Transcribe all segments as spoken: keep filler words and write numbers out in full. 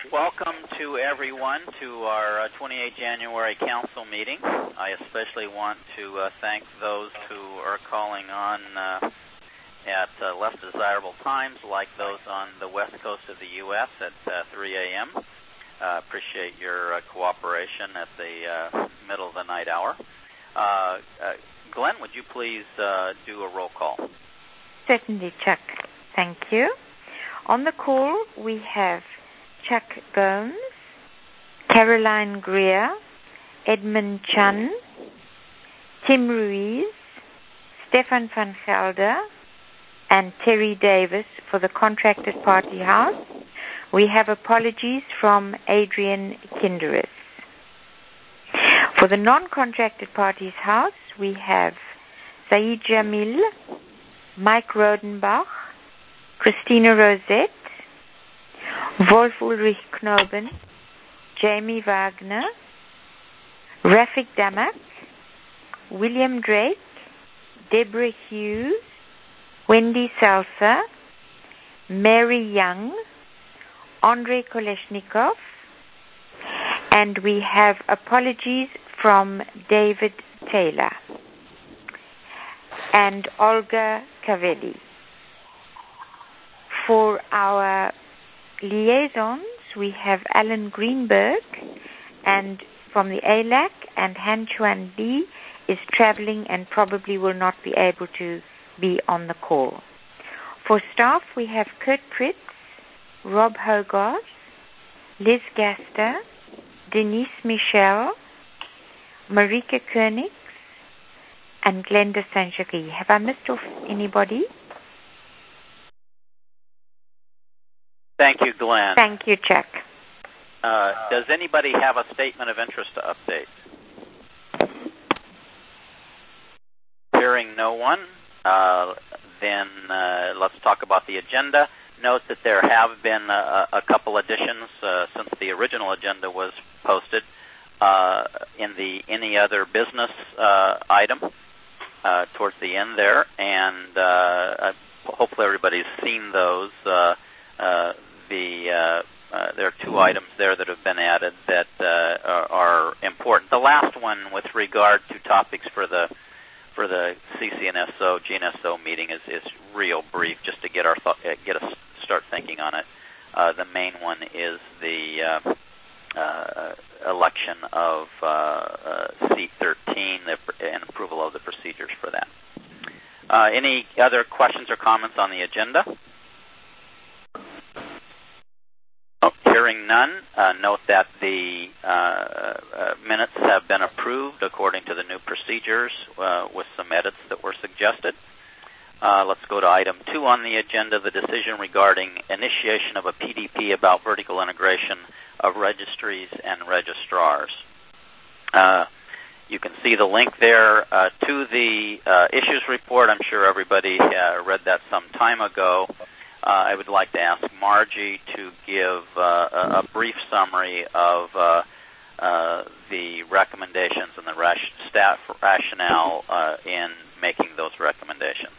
Welcome to everyone to our uh, twenty-eighth January Council meeting. I especially want to uh, thank those who are calling on uh, at uh, less desirable times, like those on the west coast of the U S at uh, three a.m. Uh, appreciate your uh, cooperation at the uh, middle of the night hour. Uh, uh, Glenn, would you please uh, do a roll call? Certainly, Chuck. Thank you. On the call, we have Chuck Gomes, Caroline Greer, Edmund Chun, Tim Ruiz, Stefan van Gelder, and Terry Davis for the Contracted Party House. We have apologies from Adrian Kinderis. For the Non-Contracted Parties House, we have Saeed Jamil, Mike Rodenbach, Christina Rosette, Wolf Ulrich Knoben, Jamie Wagner, Rafik Damak, William Drake, Deborah Hughes, Wendy Salsa, Mary Young, Andrei Koleshnikov, and we have apologies from David Taylor and Olga Cavelli. For our liaisons, we have Alan Greenberg, and from the A L A C, and Han Chuan Lee is traveling and probably will not be able to be on the call. For staff, we have Kurt Pritz, Rob Hogarth, Liz Gaster, Denise Michel, Marika Koenigs, and Glenda Sanchaki. Have I missed off anybody? Thank you, Glenn. Thank you, Chuck. Uh, does anybody have a statement of interest to update? Hearing no one, uh, then uh, let's talk about the agenda. Note that there have been a, a couple additions uh, since the original agenda was posted uh, in the any other business uh, item uh, towards the end there, and uh, hopefully everybody's seen those. Uh, uh, the uh, uh, there are two items there that have been added that uh, are, are important. The last one, with regard to topics for the for the C C N S O, G N S O meeting, is, is real brief, just to get our thought, get us start thinking on it. Uh, the main one is the uh, uh, election of uh, uh, C thirteen and approval of the procedures for that. Uh, any other questions or comments on the agenda? Oh, hearing none, uh, note that the uh, uh, minutes have been approved according to the new procedures uh, with some edits that were suggested. Uh, let's go to item two on the agenda, the decision regarding initiation of a P D P about vertical integration of registries and registrars. Uh, you can see the link there uh, to the uh, issues report. I'm sure everybody uh, read that some time ago. Uh, I would like to ask Margie to give uh, a, a brief summary of uh, uh, the recommendations and the ration, staff rationale uh, in making those recommendations.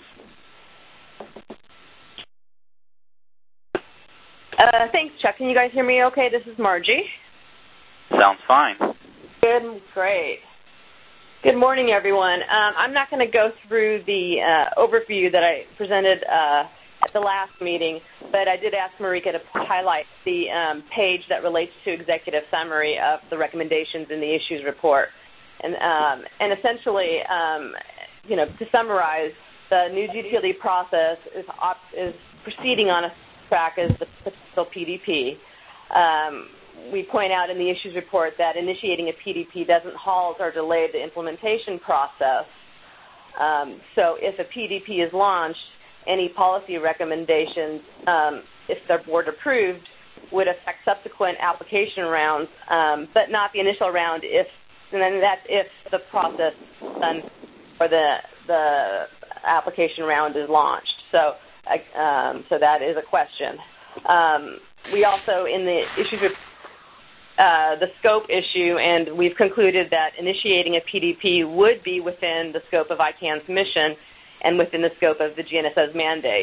Uh, thanks, Chuck. Can you guys hear me okay? This is Margie. Sounds fine. Good, great. Good morning, everyone. Um, I'm not going to go through the uh, overview that I presented uh, at the last meeting, but I did ask Marika to highlight the um, page that relates to executive summary of the recommendations in the issues report. And, um, and essentially, um, you know, to summarize, the new G T L D process is, op- is proceeding on a track as the potential P D P. Um, we point out in the issues report that initiating a P D P doesn't halt or delay the implementation process. Um, so if a P D P is launched, any policy recommendations, um, if they're board approved, would affect subsequent application rounds, um, but not the initial round. If and then that's if the process is done or the the application round is launched. So, um, so that is a question. Um, we also in the issues with uh, the scope issue, and we've concluded that initiating a P D P would be within the scope of I CANN's mission and within the scope of the G N S O's mandate.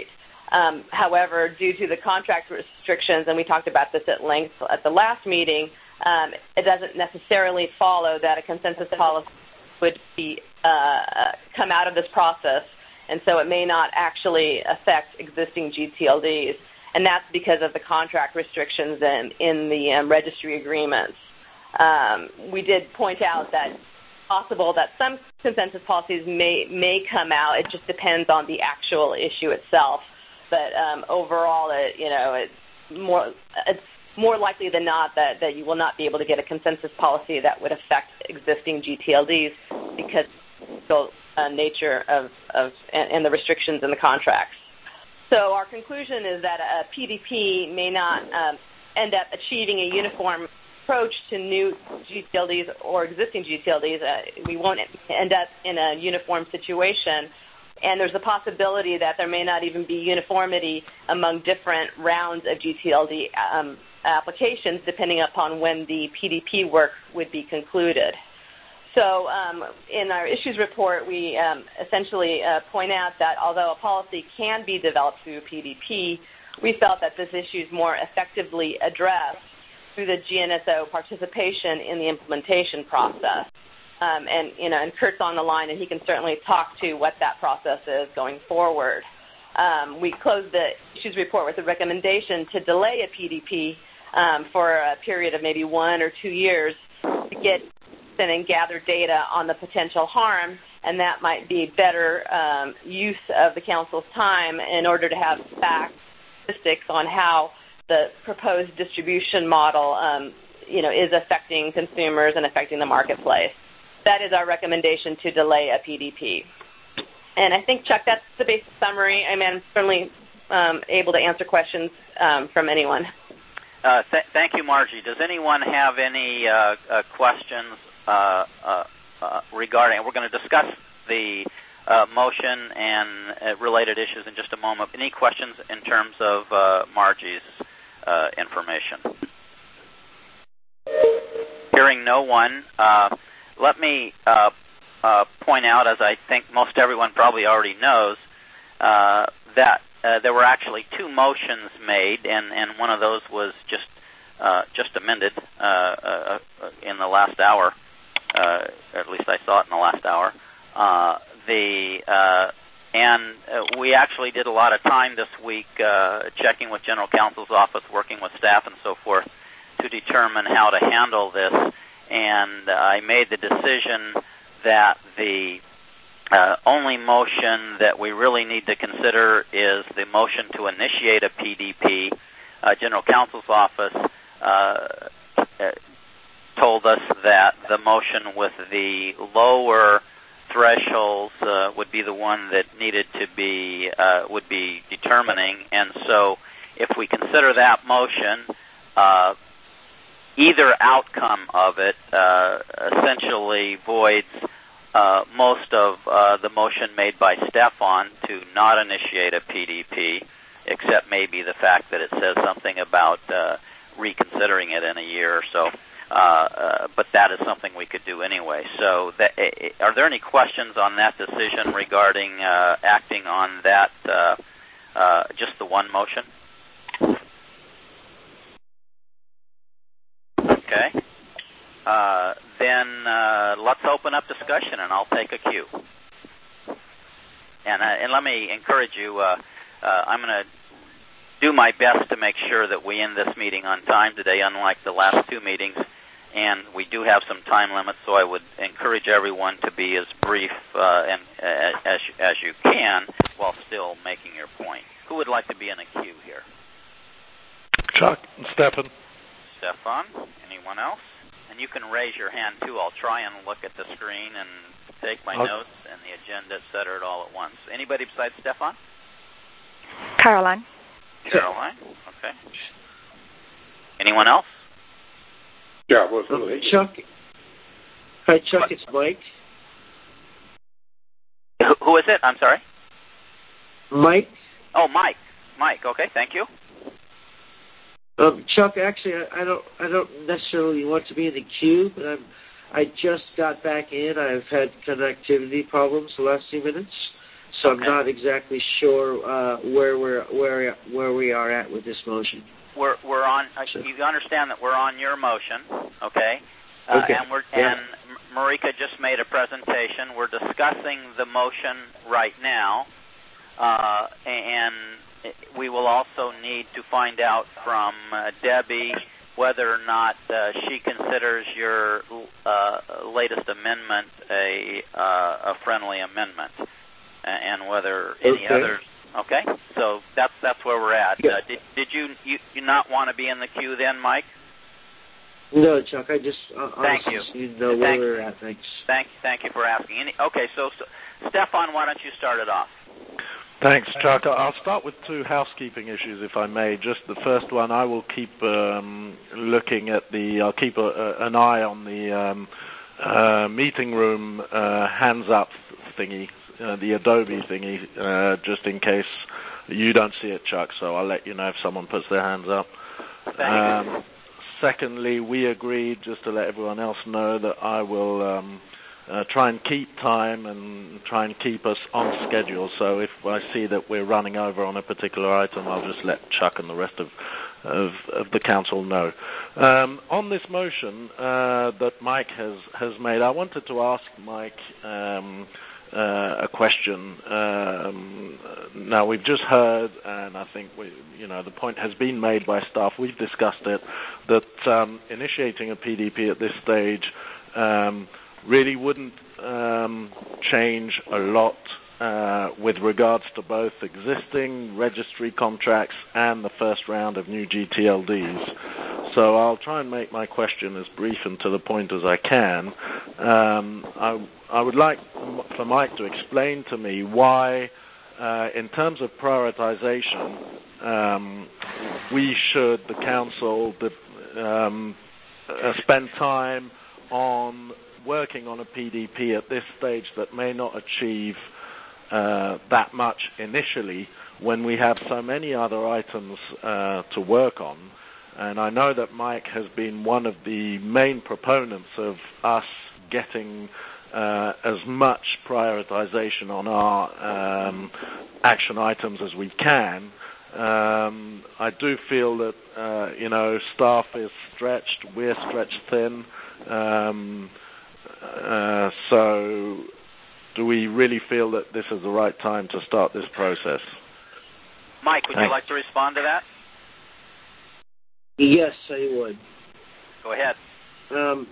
Um, however, due to the contract restrictions, and we talked about this at length at the last meeting, um, it doesn't necessarily follow that a consensus policy would be uh, come out of this process, and so it may not actually affect existing G T L Ds, and that's because of the contract restrictions in, in the um, registry agreements. Um, we did point out that it's possible that some consensus policies may may come out. It just depends on the actual issue itself. But um, overall, it, you know, it's more it's more likely than not that, that you will not be able to get a consensus policy that would affect existing G T L Ds because of the uh, nature of, of and, and the restrictions in the contracts. So our conclusion is that a P D P may not um, end up achieving a uniform approach to new G T L Ds or existing G T L Ds. Uh, we won't end up in a uniform situation, and there's a possibility that there may not even be uniformity among different rounds of G T L D um, applications depending upon when the P D P work would be concluded. So um, in our issues report, we um, essentially uh, point out that although a policy can be developed through P D P, we felt that this issue is more effectively addressed through the G N S O participation in the implementation process. Um, and, you know, and Kurt's on the line, and he can certainly talk to what that process is going forward. Um, we closed the issues report with a recommendation to delay a P D P um, for a period of maybe one or two years to get and gather data on the potential harm, and that might be better um, use of the Council's time in order to have facts, statistics on how the proposed distribution model, um, you know, is affecting consumers and affecting the marketplace. That is our recommendation to delay a P D P. And I think, Chuck, that's the basic summary. I mean, I'm certainly um, able to answer questions um, from anyone. Uh, th- thank you, Margie. Does anyone have any uh, uh, questions uh, uh, uh, regarding, we're going to discuss the uh, motion and uh, related issues in just a moment. Any questions in terms of uh, Margie's uh, information? Hearing no one, uh, let me uh, uh, point out, as I think most everyone probably already knows, uh, that uh, there were actually two motions made, and, and one of those was just uh, just amended uh, uh, in the last hour. Uh, at least I saw it in the last hour. Uh, the uh, and uh, we actually did a lot of time this week uh, checking with General Counsel's office, working with staff and so forth, to determine how to handle this. And uh, I made the decision that the uh, only motion that we really need to consider is the motion to initiate a P D P. Uh, General Counsel's office uh, told us that the motion with the lower thresholds uh, would be the one that needed to be, uh, would be determining. And so if we consider that motion, uh, either outcome of it uh, essentially voids uh, most of uh, the motion made by Stefan to not initiate a P D P, except maybe the fact that it says something about uh, reconsidering it in a year or so. Uh, uh, but that is something we could do anyway. So that, uh, are there any questions on that decision regarding uh, acting on that, uh, uh, just the one motion? Okay. Uh, then uh, let's open up discussion, and I'll take a cue. And, uh, and let me encourage you, uh, uh, I'm going to do my best to make sure that we end this meeting on time today, unlike the last two meetings. And we do have some time limits, so I would encourage everyone to be as brief uh, and uh, as, as you can while still making your point. Who would like to be in a queue here? Chuck and Stefan. Stefan. Anyone else? And you can raise your hand, too. I'll try and look at the screen and take my okay. notes and the agenda, et cetera, all at once. Anybody besides Stefan? Caroline. Caroline. Okay. Anyone else? Yeah, well, um, Chuck. Hi, Chuck. What? It's Mike. Who, who is it? I'm sorry. Mike. Oh, Mike. Mike. Okay, thank you. Um, Chuck, actually, I, I don't, I don't necessarily want to be in the queue, but I'm, I just got back in. I've had connectivity problems the last few minutes. So okay. I'm not exactly sure uh, where we're where where we are at with this motion. We're we're on. Uh, so. You understand that we're on your motion, okay? Uh, okay. And we're yeah. and Marika just made a presentation. We're discussing the motion right now, uh, and we will also need to find out from uh, Debbie whether or not uh, she considers your uh, latest amendment a uh, a friendly amendment, and whether any okay. others. Okay, so that's that's where we're at. Yeah. Uh, did did you, you you not want to be in the queue then, Mike? No, Chuck. I just uh, thank honestly you. need to know where thank, we're at. Thanks. Thank thank you for asking. Any, okay, so, so Stefan, why don't you start it off? Thanks, Chuck. I'll start with two housekeeping issues, if I may. Just the first one, I will keep um, looking at the. I'll keep a, a, an eye on the um, uh, meeting room uh, hands up thingy, uh, the Adobe thingy, uh, just in case you don't see it, Chuck. So I'll let you know if someone puts their hands up. Um, secondly, we agreed, just to let everyone else know, that I will. Um, Uh, try and keep time and try and keep us on schedule. So if I see that we're running over on a particular item, I'll just let Chuck and the rest of of, of the council know. Um, on this motion uh, that Mike has, has made, I wanted to ask Mike um, uh, a question. Um, now, we've just heard, and I think we, you know, the point has been made by staff, we've discussed it, that um, initiating a P D P at this stage um, really wouldn't um, change a lot uh, with regards to both existing registry contracts and the first round of new G T L Ds. So I'll try and make my question as brief and to the point as I can. Um, I, I would like for Mike to explain to me why, uh, in terms of prioritization, um, we should, the council, the, um, uh, spend time on working on a P D P at this stage that may not achieve uh, that much initially when we have so many other items uh, to work on. And I know that Mike has been one of the main proponents of us getting uh, as much prioritization on our um, action items as we can. Um, I do feel that, uh, you know, staff is stretched, we're stretched thin. Um, Uh, so, do we really feel that this is the right time to start this process? Mike, would Thanks. you like to respond to that? Yes, I would. Go ahead. Um,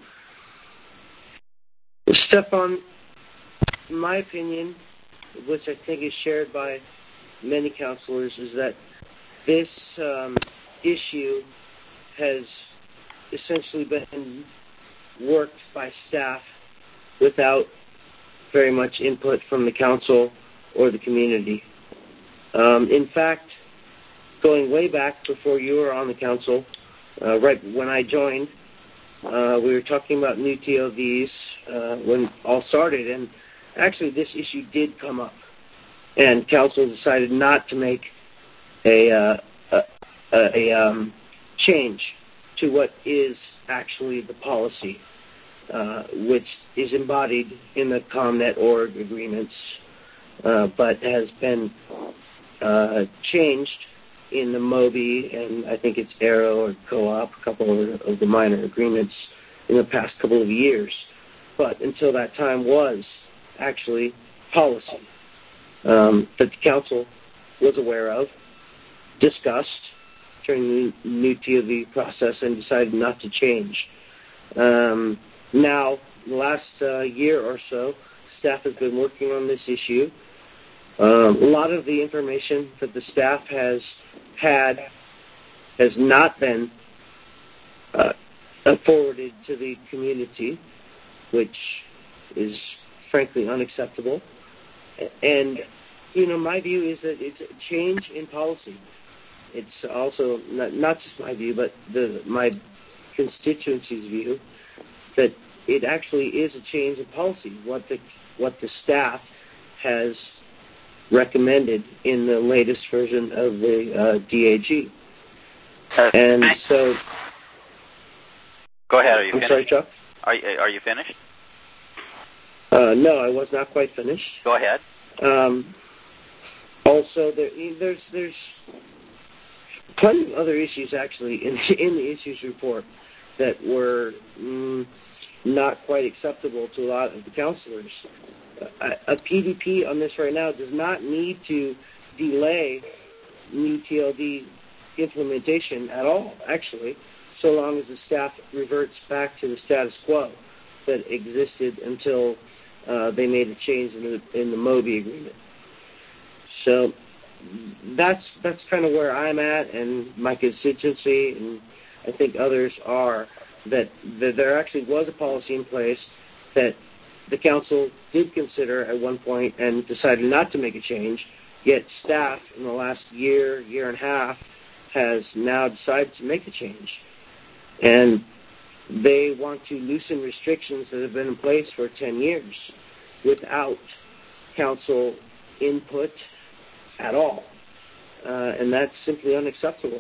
Stefan, in my opinion, which I think is shared by many councilors, is that this um, issue has essentially been worked by staff without very much input from the council or the community. Um, in fact, going way back before you were on the council, uh, right when I joined, uh, we were talking about new T O Ds uh, when it all started, and actually this issue did come up, and council decided not to make a, uh, a, a um, change to what is actually the policy, uh, which is embodied in the ComNet org agreements, uh, but has been uh, changed in the MOBI and I think it's Arrow or Co-op, a couple of, of the minor agreements in the past couple of years. But until that time was actually policy um, that the council was aware of, discussed during the new T O V process, and decided not to change. Um, now, the last uh, year or so, staff has been working on this issue. Um, a lot of the information that the staff has had has not been uh, forwarded to the community, which is frankly unacceptable. And, you know, my view is that it's a change in policy. It's also not, not just my view, but the, my constituency's view, that it actually is a change in policy, what the, what the staff has recommended in the latest version of the uh, D A G. Uh, and so... Go ahead, are you I'm finished? sorry, Chuck? Are you, are you finished? Uh, no, I was not quite finished. Go ahead. Um, also, there, there's there's plenty of other issues actually in in the issues report that were mm, not quite acceptable to a lot of the counselors. A, a P D P on this right now does not need to delay new T L D implementation at all, actually, so long as the staff reverts back to the status quo that existed until uh, they made a change in the, in the MOBI agreement. So that's that's kind of where I'm at, and my constituency, and I think others are, that, that there actually was a policy in place that the council did consider at one point and decided not to make a change, yet staff in the last year, year and a half, has now decided to make a change. And they want to loosen restrictions that have been in place for ten years without council input at all. Uh, and that's simply unacceptable.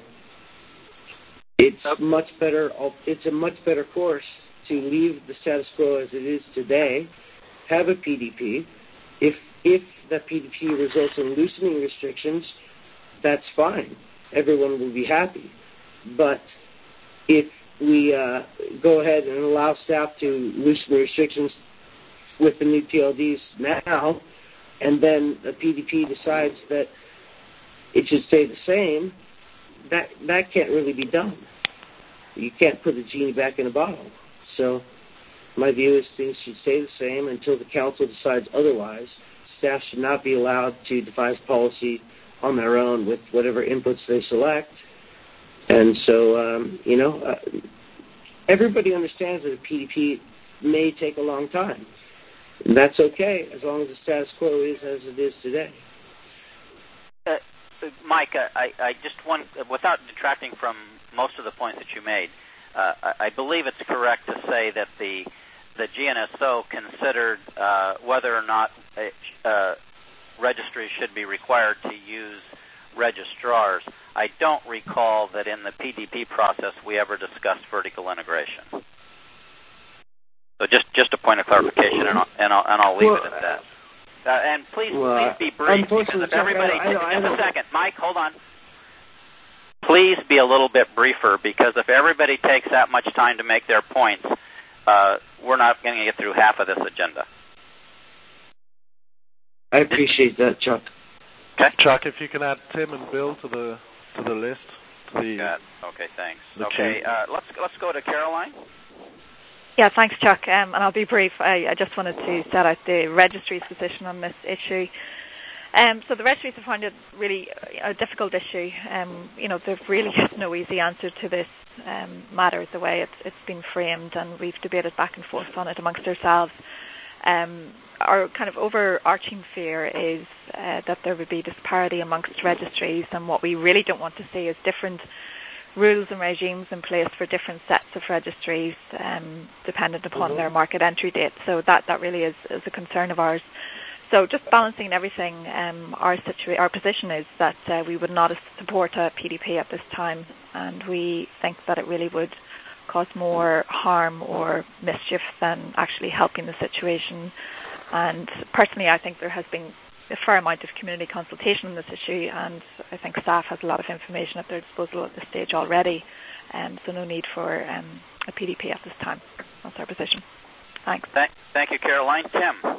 It's much better, it's a much better course to leave the status quo as it is today, have a P D P. If if that P D P results in loosening restrictions, that's fine. Everyone will be happy. But if we uh, go ahead and allow staff to loosen the restrictions with the new T L Ds now, and then the P D P decides that it should stay the same, that that can't really be done. You can't put the genie back in a bottle. So my view is things should stay the same until the council decides otherwise. Staff should not be allowed to devise policy on their own with whatever inputs they select. And so, um, you know, uh, everybody understands that a P D P may take a long time. And that's okay, as long as the status quo is as it is today. Uh, Mike, uh, I, I just want, without detracting from most of the points that you made, uh, I, I believe it's correct to say that the the G N S O considered uh, whether or not a, uh, registries should be required to use registrars. I don't recall that in the P D P process we ever discussed vertical integration. So just, just a point of clarification, and I'll, and I'll, and I'll leave well, it at that. Uh, and please, well, please be brief, because if everybody, I know, I know, just a second, Mike, hold on. Please be a little bit briefer, because if everybody takes that much time to make their points, uh, we're not going to get through half of this agenda. I appreciate that, Chuck. Okay. Chuck, if you can add Tim and Bill to the to the list. To the, Got it. Okay, thanks. Okay, uh, let's let's go to Caroline. Yeah, thanks, Chuck. Um, and I'll be brief. I, I just wanted to set out the registry's position on this issue. Um, so the registries have found it really a difficult issue. Um, you know, there really is no easy answer to this um, matter, the way it's, it's been framed, and we've debated back and forth on it amongst ourselves. Um, our kind of overarching fear is uh, that there would be disparity amongst registries, and what we really don't want to see is different rules and regimes in place for different sets of registries, um, dependent upon mm-hmm. their market entry date. So that, that really is, is a concern of ours. So just balancing everything, um, our situa- our position is that uh, we would not support a P D P at this time, and we think that it really would cause more harm or mischief than actually helping the situation. And personally, I think there has been a fair amount of community consultation on this issue, and I think staff has a lot of information at their disposal at this stage already, um, so no need for um, a P D P at this time. That's our position. Thanks. Thank, thank you, Caroline. Tim.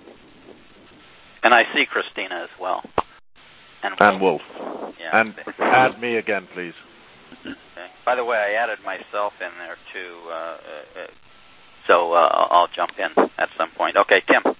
And I see Christina as well. And Wolf. And, Wolf. Yeah. and add me again, please. Okay. By the way, I added myself in there, too, uh, uh, so uh, I'll jump in at some point. Okay, Tim.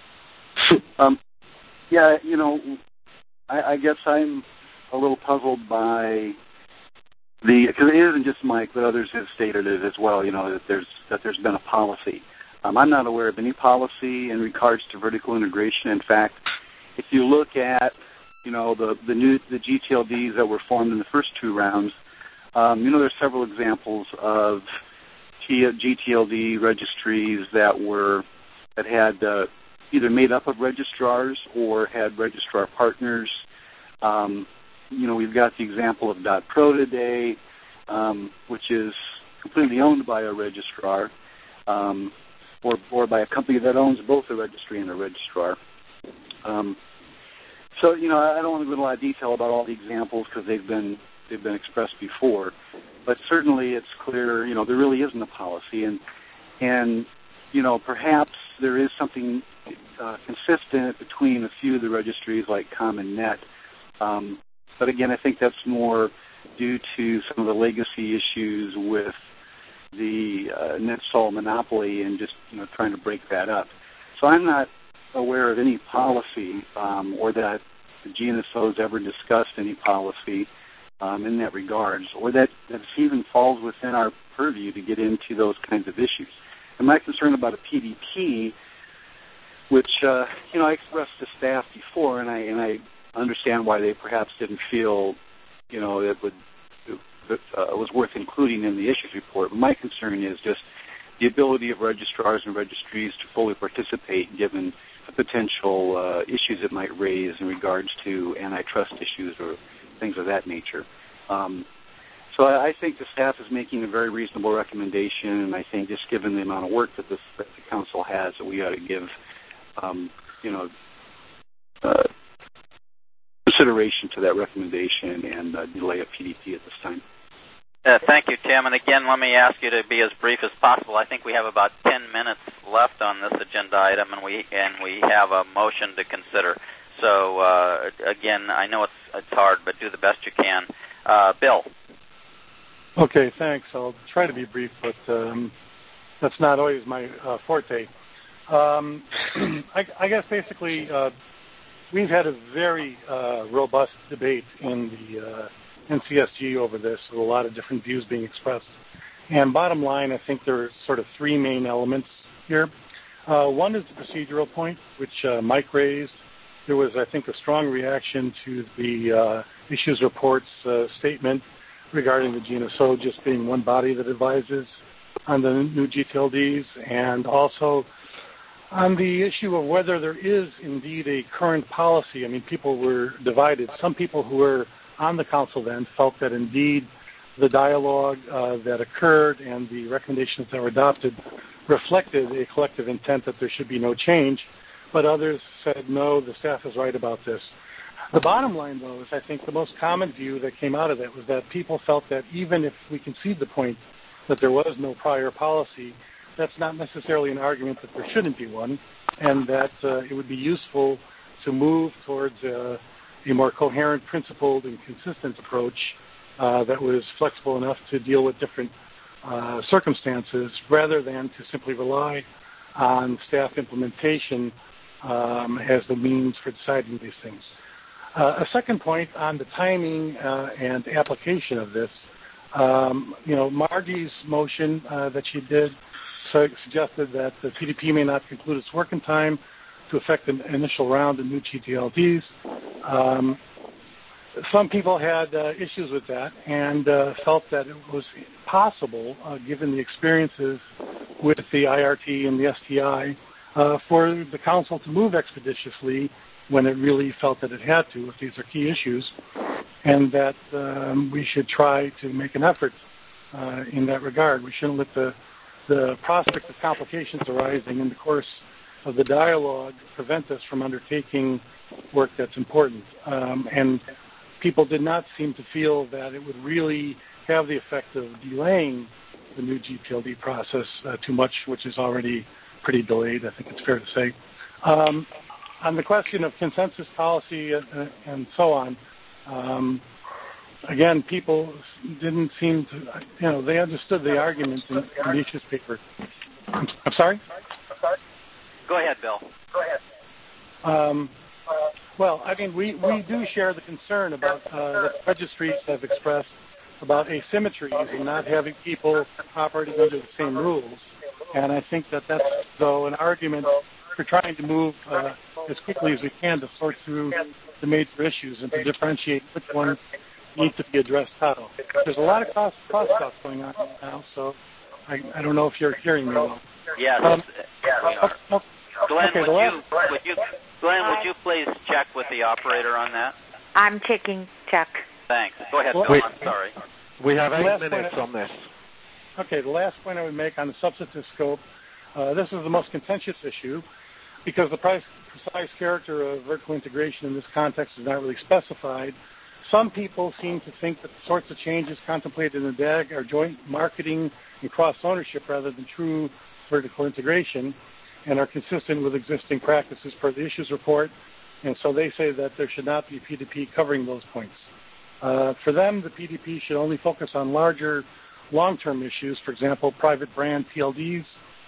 Um, yeah, you know, I, I guess I'm a little puzzled by the, because it isn't just Mike, but others have stated it as well, you know, that there's that there's been a policy. Um, I'm not aware of any policy in regards to vertical integration. In fact, if you look at, you know, the the new the G T L Ds that were formed in the first two rounds, um, you know, there's several examples of G T L D registries that were that had uh, either made up of registrars or had registrar partners. Um, you know, we've got the example of .pro today, um, which is completely owned by a registrar. Um, Or, or by a company that owns both a registry and a registrar. Um, so, you know, I don't want to go into a lot of detail about all the examples because they've been they've been expressed before, but certainly it's clear, you know, there really isn't a policy, and and you know, perhaps there is something uh, consistent between a few of the registries like CommonNet, um, but again, I think that's more due to some of the legacy issues with the uh, NetSol monopoly and just, you know, trying to break that up. So I'm not aware of any policy um, or that the G N S O has ever discussed any policy um, in that regards, or that, that even falls within our purview to get into those kinds of issues. And my concern about a P D P, which uh, you know I expressed to staff before, and I and I understand why they perhaps didn't feel, you know, it would it uh, was worth including in the issues report. But my concern is just the ability of registrars and registries to fully participate, given the potential uh, issues it might raise in regards to antitrust issues or things of that nature. Um, so I, I think the staff is making a very reasonable recommendation, and I think just given the amount of work that, this, that the council has, that we ought to give, um, you know, uh, consideration to that recommendation and uh, delay a P D P at this time. Uh, thank you, Tim. And again, let me ask you to be as brief as possible. I think we have about ten minutes left on this agenda item, and we and we have a motion to consider. So uh, again, I know it's it's hard, but do the best you can. Uh, Bill. Okay, thanks. I'll try to be brief, but um, that's not always my uh, forte. Um, I, I guess basically uh, we've had a very uh, robust debate in the uh, N C S G over this, with a lot of different views being expressed. And bottom line, I think there are sort of three main elements here. Uh, one is the procedural point, which uh, Mike raised. There was, I think, a strong reaction to the uh, issues reports uh, statement regarding the G N S O just being one body that advises on the new G T L Ds, and also on the issue of whether there is indeed a current policy. I mean, people were divided. Some people who were on the council then felt that indeed the dialogue uh, that occurred and the recommendations that were adopted reflected a collective intent that there should be no change, but others said, no, the staff is right about this. The bottom line, though, is I think the most common view that came out of that was that people felt that even if we concede the point that there was no prior policy, that's not necessarily an argument that there shouldn't be one, and that uh, it would be useful to move towards uh, a more coherent, principled, and consistent approach uh, that was flexible enough to deal with different uh, circumstances, rather than to simply rely on staff implementation um, as the means for deciding these things. Uh, a second point on the timing uh, and application of this, um, you know, Margie's motion uh, that she did so suggested that the P D P may not conclude its work in time to effect an initial round of new G T L Ds. Um, some people had uh, issues with that and uh, felt that it was possible, uh, given the experiences with the I R T and the S T I, uh, for the council to move expeditiously when it really felt that it had to, if these are key issues, and that um, we should try to make an effort uh, in that regard. We shouldn't let the, the prospect of complications arising in the course of the dialogue prevent us from undertaking work that's important. Um, and people did not seem to feel that it would really have the effect of delaying the new G T L D process uh, too much, which is already pretty delayed, I think it's fair to say. Um, on the question of consensus policy and, and so on, um, again, people didn't seem to, you know, they understood the argument in, in the issues paper. I'm, I'm sorry? Go ahead, Bill. Go ahead. Um, well, I mean, we, we do share the concern about uh, that registries have expressed about asymmetries and not having people operating under the same rules. And I think that that's, though, an argument for trying to move uh, as quickly as we can to sort through the major issues and to differentiate which ones need to be addressed how. There's a lot of cross cross talk going on right now, so I, I don't know if you're hearing me well. Yes, um, yeah, we are. Oh, oh, Glenn, okay, would, you, would you, Glenn, would you please check with the operator on that? I'm checking, Chuck. Thanks. Go ahead, well, Bill. Wait. I'm sorry. We have eight Last minutes point, on this. Okay, the last point I would make on the substantive scope, uh, this is the most contentious issue. because the precise character of vertical integration in this context is not really specified, some people seem to think that the sorts of changes contemplated in the D A G are joint marketing and cross-ownership rather than true vertical integration, and are consistent with existing practices per the issues report, and so they say that there should not be a P D P covering those points. Uh, for them, the P D P should only focus on larger long-term issues, for example, private brand P L Ds,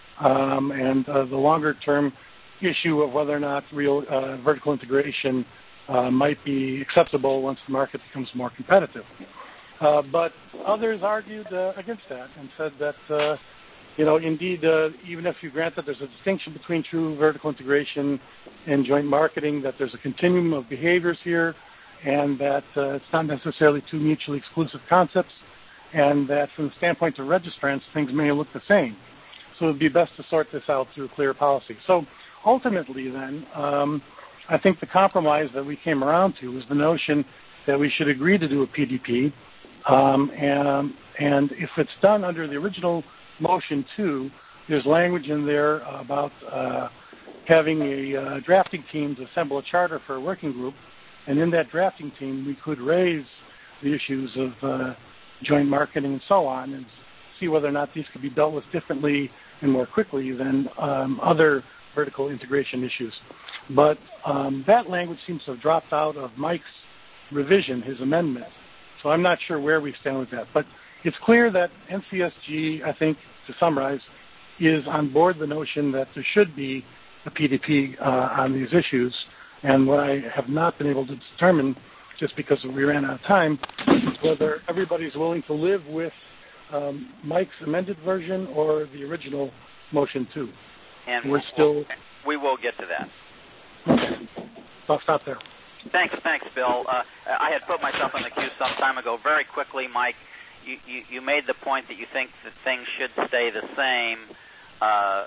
um, and uh, the longer-term issue of whether or not real uh, vertical integration uh, might be acceptable once the market becomes more competitive. Uh, but others argued uh, against that and said that, uh, you know, indeed, uh, even if you grant that there's a distinction between true vertical integration and joint marketing, that there's a continuum of behaviors here, and that uh, it's not necessarily two mutually exclusive concepts, and that from the standpoint of registrants, things may look the same. So it would be best to sort this out through clear policy. So ultimately then, um, I think the compromise that we came around to was the notion that we should agree to do a P D P, um, and, and if it's done under the original motion two, there's language in there about uh, having a uh, drafting team to assemble a charter for a working group, and in that drafting team we could raise the issues of uh, joint marketing and so on, and see whether or not these could be dealt with differently and more quickly than um, other vertical integration issues. But um, that language seems to have dropped out of Mike's revision, his amendment. So I'm not sure where we stand with that. But it's clear that N C S G, I think, to summarize, is on board the notion that there should be a P D P uh, on these issues. And what I have not been able to determine, just because we ran out of time, is whether everybody's willing to live with um, Mike's amended version or the original motion two. And we're still. We will get to that. Okay. So I'll stop there. Thanks, thanks, Bill. Uh, I had put myself in the queue some time ago. Very quickly, Mike, you, you, you made the point that you think that things should stay the same uh, uh,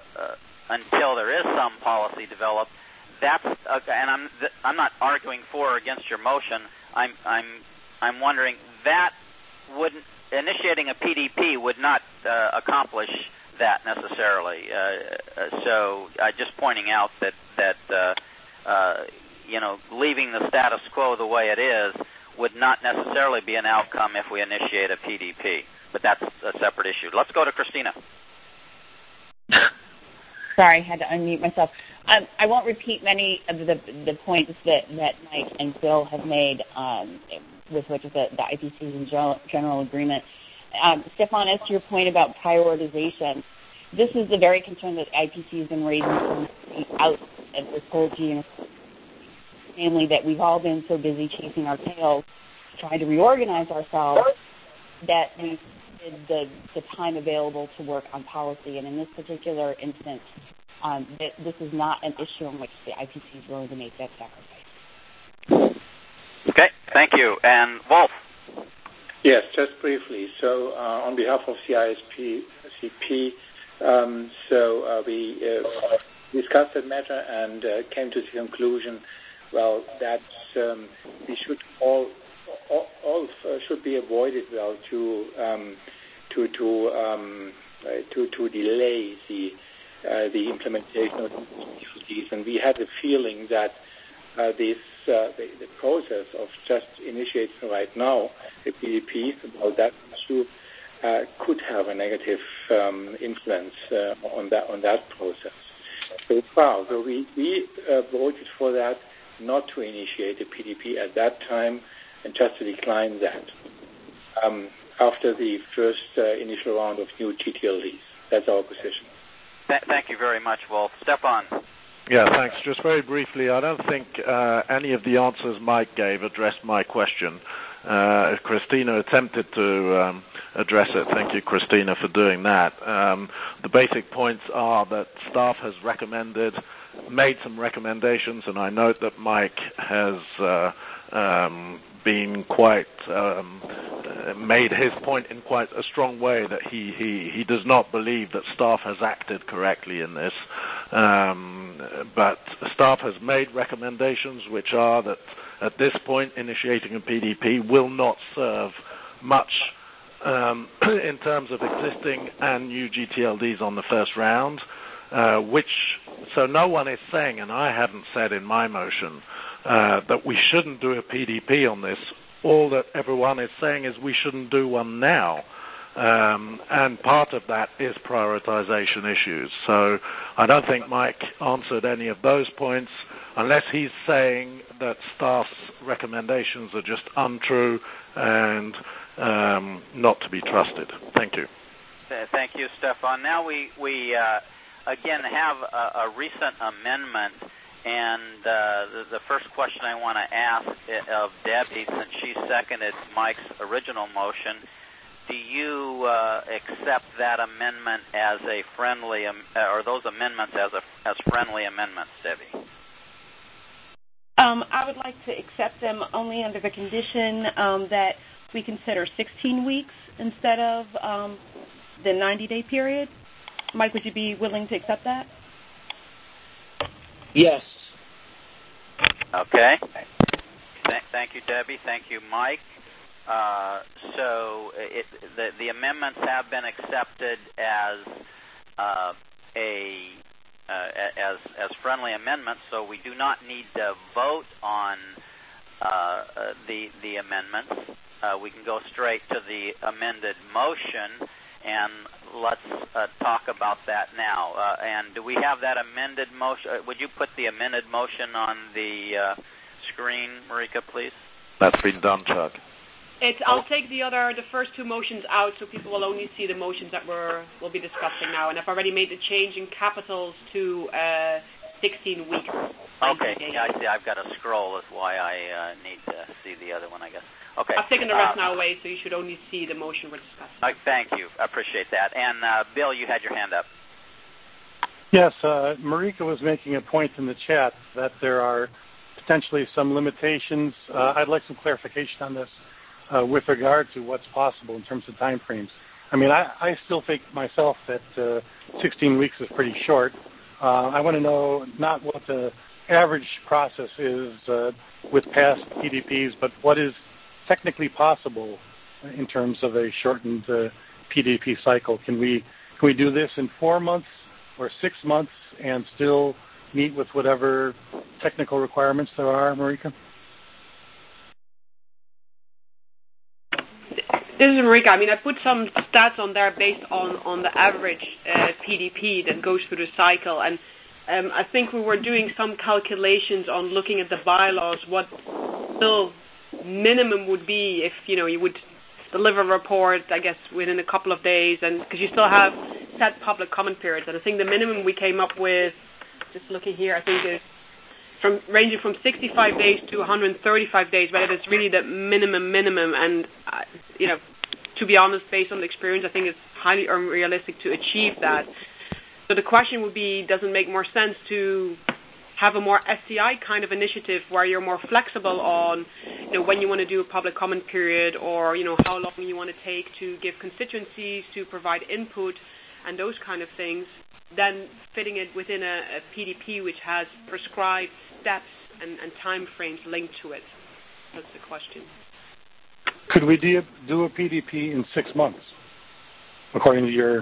until there is some policy developed. That's uh, and I'm I'm not arguing for or against your motion. I'm I'm I'm wondering that wouldn't initiating a P D P would not uh, accomplish that necessarily. Uh, so uh, just pointing out that that uh, uh, you know leaving the status quo the way it is would not necessarily be an outcome if we initiate a P D P. But that's a separate issue. Let's go to Christina. Sorry, I had to unmute myself. Um, I won't repeat many of the the points that, that Mike and Bill have made um, with which of the, the I P Cs in general, general agreement. Um, Stefan, as to your point about prioritization, this is the very concern that I P C has been raising from out of this whole G N S, namely that we've all been so busy chasing our tails, trying to reorganize ourselves, that we the, the time available to work on policy. And in this particular instance, um, th- this is not an issue in which the I P C is willing to make that sacrifice. Okay, thank you. And Wolf? Yes, just briefly. So uh, on behalf of C I S P, C P, um, so uh, we uh, discussed that matter and uh, came to the conclusion, well, that um, we should all all, all uh, should be avoided, well, to um, to to um, uh, to to delay the uh, the implementation of these, and we had the feeling that uh, this uh, the, the process of just initiating right now the P D P about that issue uh, could have a negative um, influence uh, on that on that process. So far, so we we uh, voted for that not to initiate a P D P at that time, and just to decline that um, after the first uh, initial round of new G T L Ds. That's our position. Th- thank you very much, Wolf. Stefan. Yeah, thanks. Just very briefly, I don't think uh, any of the answers Mike gave addressed my question. Uh, Christina attempted to um, address it. Thank you, Christina, for doing that. Um, the basic points are that staff has recommended, made some recommendations, and I note that Mike has uh, um, been quite, um, made his point in quite a strong way that he, he, he does not believe that staff has acted correctly in this. Um, but staff has made recommendations which are that at this point initiating a P D P will not serve much um, in terms of existing and new G T L Ds on the first round. uh, which, so no one is saying, and I haven't said in my motion, uh, that we shouldn't do a P D P on this. All that everyone is saying is we shouldn't do one now. Um, and part of that is prioritization issues. So I don't think Mike answered any of those points, unless he's saying that staff's recommendations are just untrue and um, not to be trusted. Thank you. Thank you, Stefan. Now we, we uh, again have a, a recent amendment, and uh, the, the first question I want to ask of Debbie, since she seconded Mike's original motion, do you uh, accept that amendment as a friendly, um, or those amendments as a, as friendly amendments, Debbie? Um, I would like to accept them only under the condition um, that we consider sixteen weeks instead of um, the ninety-day period. Mike, would you be willing to accept that? Yes. Okay. Th- thank you, Debbie. Thank you, Mike. Uh, so it, the, the amendments have been accepted as uh, a uh, as as friendly amendments. So we do not need to vote on uh, uh, the the amendments. Uh, we can go straight to the amended motion, and let's uh, talk about that now. Uh, and do we have that amended motion? Uh, would you put the amended motion on the uh, screen, Marika, please? That's been done, Chuck. It's, I'll take the other, the first two motions out, so people will only see the motions that we're we'll be discussing now. And I've already made the change in capitals to uh, sixteen weeks. Okay, yeah, I see. I've got to scroll. That's why I uh, need to see the other one, I guess. Okay. I've taken the rest uh, now away, so you should only see the motion we're discussing. Uh, thank you. I appreciate that. And uh, Bill, you had your hand up. Yes, uh, Marika was making a point in the chat that there are potentially some limitations. Uh, I'd like some clarification on this. Uh, with regard to what's possible in terms of time frames. I mean, I, I still think myself that uh, sixteen weeks is pretty short. Uh, I want to know not what the average process is uh, with past P D Ps, but what is technically possible in terms of a shortened uh, P D P cycle. Can we can we do this in four months or six months and still meet with whatever technical requirements there are, Marika? This is Marika. I mean, I put some stats on there based on, on the average uh, P D P that goes through the cycle. And um, I think we were doing some calculations on looking at the bylaws, what still minimum would be if, you know, you would deliver a report, I guess, within a couple of days, and because you still have set public comment periods. And I think the minimum we came up with, just looking here, I think is from ranging from sixty-five days to one hundred thirty-five days, but it's really the minimum minimum. And, uh, you know, to be honest, based on the experience, I think it's highly unrealistic to achieve that. So the question would be, does it make more sense to have a more S C I kind of initiative where you're more flexible on, you know, when you want to do a public comment period, or, you know, how long you want to take to give constituencies, to provide input and those kind of things, then fitting it within a, a P D P which has prescribed steps and, and time frames linked to it. That's the question. Could we do, do a P D P in six months, according to your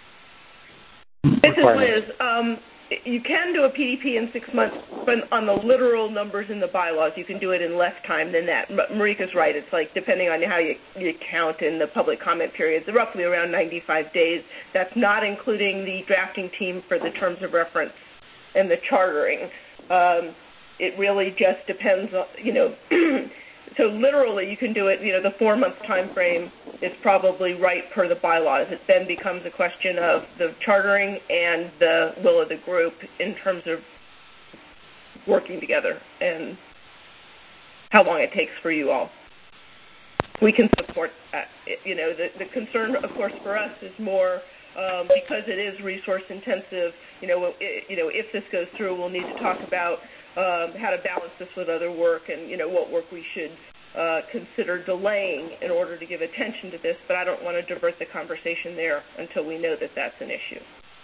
This is Liz. Um, you can do a P D P in six months, but on the literal numbers in the bylaws, you can do it in less time than that. Marika's right. It's like depending on how you, you count in the public comment periods, roughly around ninety-five days. That's not including the drafting team for the terms of reference and the chartering. Um, it really just depends on, you know, so literally you can do it, you know, the four-month time frame is probably right per the bylaws. It then becomes a question of the chartering and the will of the group in terms of working together and how long it takes for you all. We can support that. It, you know, the, the concern, of course, for us is more um, because it is resource intensive. You know, it, you know, if this goes through, we'll need to talk about um, how to balance this with other work and, you know, what work we should uh, consider delaying in order to give attention to this. But I don't want to divert the conversation there until we know that that's an issue.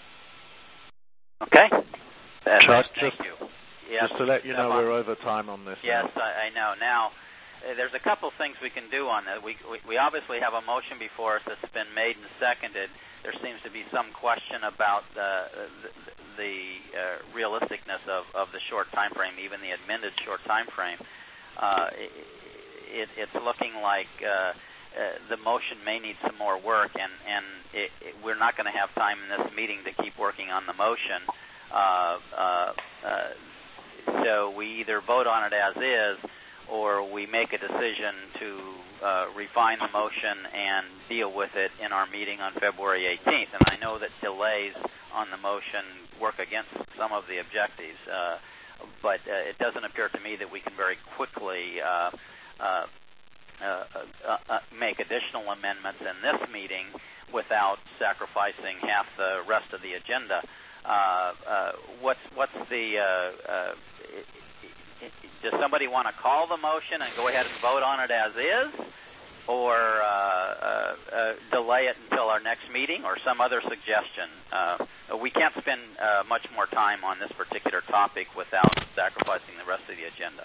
Okay. That's, Chuck, thank just, you. Yes, just to let you know, Stefan. we're over time on this. Yes, now. I, I know. Now, uh, there's a couple things we can do on that. We, we we obviously have a motion before us that's been made and seconded. There seems to be some question about the the, the uh, realisticness of, of the short time frame, even the admitted short time frame, uh, it, it's looking like uh, uh, the motion may need some more work, and, and it, it, we're not going to have time in this meeting to keep working on the motion. Uh, uh, uh, so we either vote on it as is, or we make a decision to uh, refine the motion and deal with it in our meeting on February eighteenth. And I know that delays on the motion work against some of the objectives, uh, but uh, it doesn't appear to me that we can very quickly uh, uh, uh, uh, uh, make additional amendments in this meeting without sacrificing half the rest of the agenda. Uh, uh, what's what's the uh, uh, does somebody want to call the motion and go ahead and vote on it as is, or uh, uh, uh, delay it until our next meeting, or some other suggestion? Uh, we can't spend uh, much more time on this particular topic without sacrificing the rest of the agenda.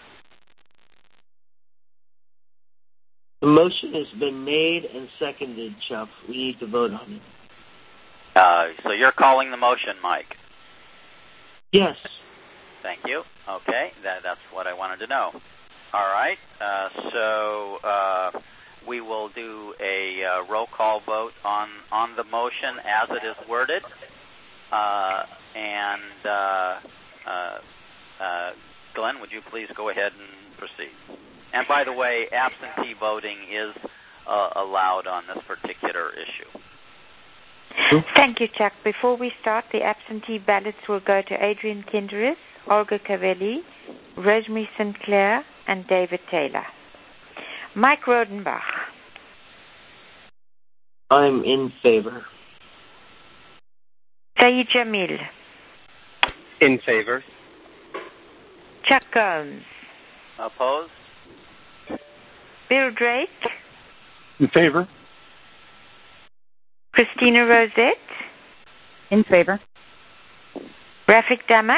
The motion has been made and seconded, Chuck. We need to vote on it. Uh, so you're calling the motion, Mike? Yes. Thank you. Okay, that, that's what I wanted to know. All right, uh, so uh, we will do a uh, roll call vote on, on the motion as it is worded. Uh, and uh, uh, uh, Glenn, would you please go ahead and proceed? And by the way, absentee voting is uh, allowed on this particular issue. Thank you, Chuck. Before we start, the absentee ballots will go to Adrian Kinderis, Olga Cavelli, Rosemary Sinclair, and David Taylor. Mike Rodenbach. I'm in favor. Saeed Jamil. In favor. Chuck Gomes. Opposed? Bill Drake. In favor. Christina Rosette. In favor. Rafik Damak.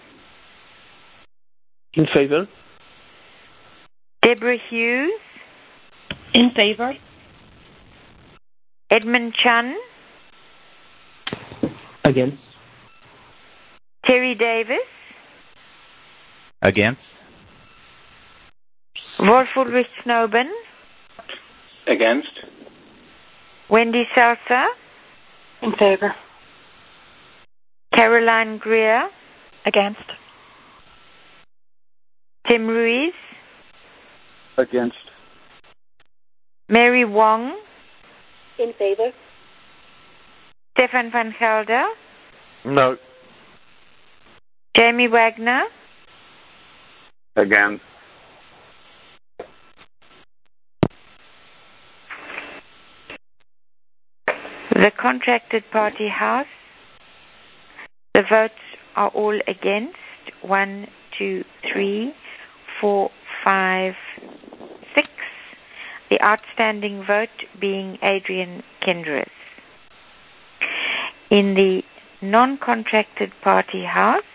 In favor. Deborah Hughes. In favor. Edmund Chun. Against. Terry Davis. Against. Wolf Ulrich Snowben. Against. Wendy Salsa. In favor. Caroline Greer. Against. Tim Ruiz. Against. Mary Wong. In favor. Stefan van Gelder. No. Jamie Wagner. Against. The contracted party house. The votes are all against. One, two, three, four, five, six. The outstanding vote being Adrian Kinderis. In the non-contracted party house,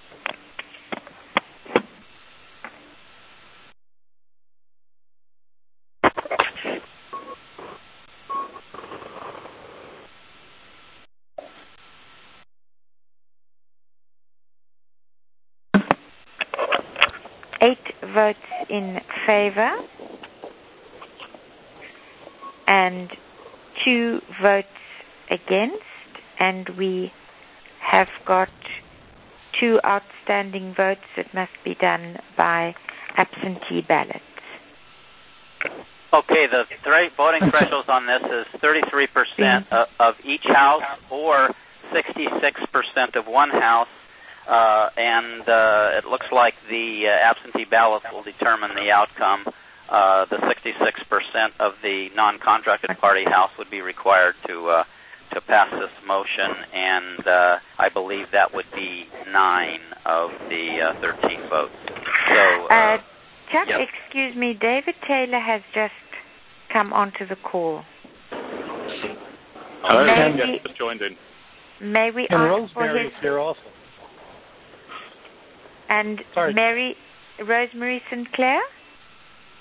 eight votes in favor and two votes against, and we have got two outstanding votes that must be done by absentee ballots. Okay, the th- voting thresholds on this is thirty-three percent of, of each house or sixty-six percent of one house, uh, and uh, it looks like the uh, absentee ballots will determine the outcome. Uh, the sixty-six percent of the non-contracted party house would be required to uh, to pass this motion, and uh, I believe that would be nine of the uh, thirteen votes. So, uh, uh, Chuck, yep. excuse me, David Taylor has just come onto the call. Hello, May yes, we, just joined in. May we And ask for Rosemary his... is here also. And Sorry. Mary, Rosemary Sinclair?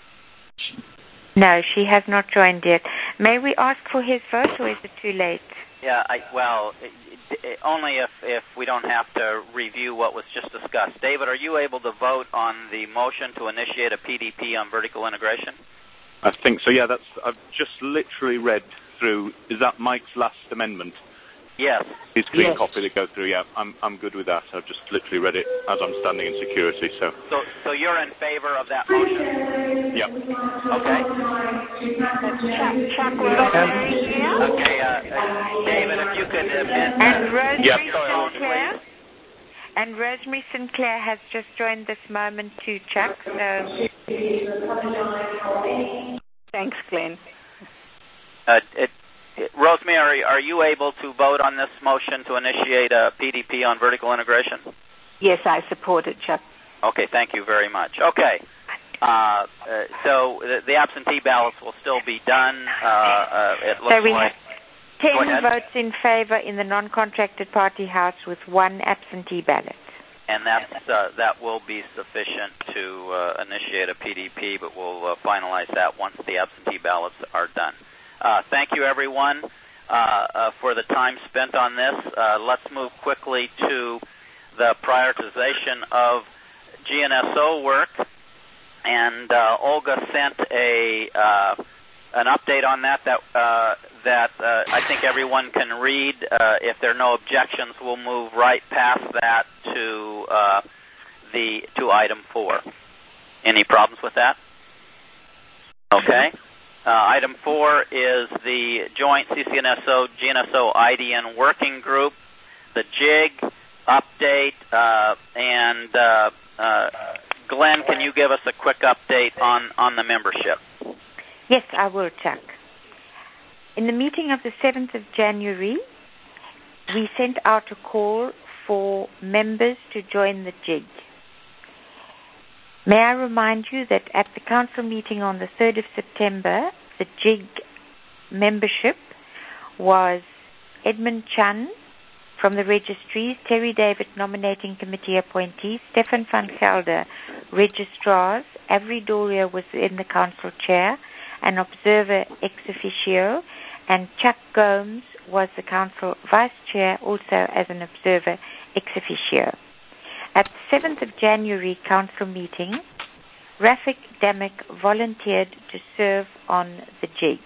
No, she has not joined yet. May we ask for his vote, or is it too late? Yeah, I, well, it, it, only if, if we don't have to review what was just discussed. David, are you able to vote on the motion to initiate a P D P on vertical integration? I think so, yeah. That's I've just literally read through. Is that Mike's last amendment? Yes. His clean yes. copy to go through, yeah. I'm I'm good with that. I've just literally read it as I'm standing in security, so. So, so you're in favor of that motion? Yep. Okay. Chuck, we're okay here. Okay, uh, uh, David, if you could amend. And Rosemary yep. Sinclair. And Rosemary Sinclair has just joined this moment too, Chuck. So. Thanks, Glenn. Uh, it, Rosemary, are you able to vote on this motion to initiate a P D P on vertical integration? Yes, I support it, Chuck. Okay, thank you very much. Okay, uh, uh, so the, the absentee ballots will still be done. Uh, uh, it looks so we like have ten votes in favor in the non-contracted party house with one absentee ballot. And that's, uh, that will be sufficient to uh, initiate a P D P, but we'll uh, finalize that once the absentee ballots are done. Uh, thank you, everyone, uh, uh, for the time spent on this. Uh, let's move quickly to the prioritization of G N S O work. And uh, Olga sent a uh, an update on that that uh, that uh, I think everyone can read. Uh, if there are no objections, we'll move right past that to uh, the to item four. Any problems with that? Okay. Uh, item four is the joint C C N S O G N S O I D N working group, the jig update, uh, and uh, uh, Glenn, can you give us a quick update on, on the membership? Yes, I will, Chuck. In the meeting of the seventh of January, we sent out a call for members to join the jig. May I remind you that at the council meeting on the third of September, the jig membership was Edmund Chan from the registries, Terry David nominating committee appointee, Stefan van Gelder, registrars, Avery Doria was in the council chair, an observer ex officio, and Chuck Gomes was the council vice chair, also as an observer ex officio. At the seventh of January council meeting, Rafik Damek volunteered to serve on the jig.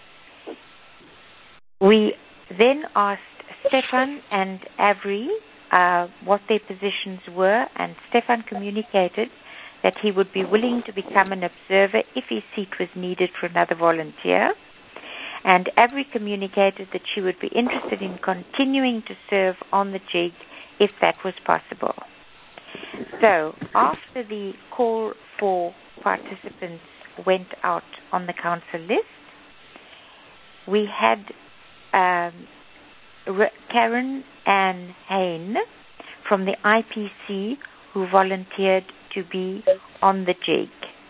We then asked Stefan and Avery uh, what their positions were, and Stefan communicated that he would be willing to become an observer if his seat was needed for another volunteer. And Avery communicated that she would be interested in continuing to serve on the jig if that was possible. So, after the call for participants went out on the council list, we had um, Karen Ann Hain from the I P C who volunteered to be on the jig.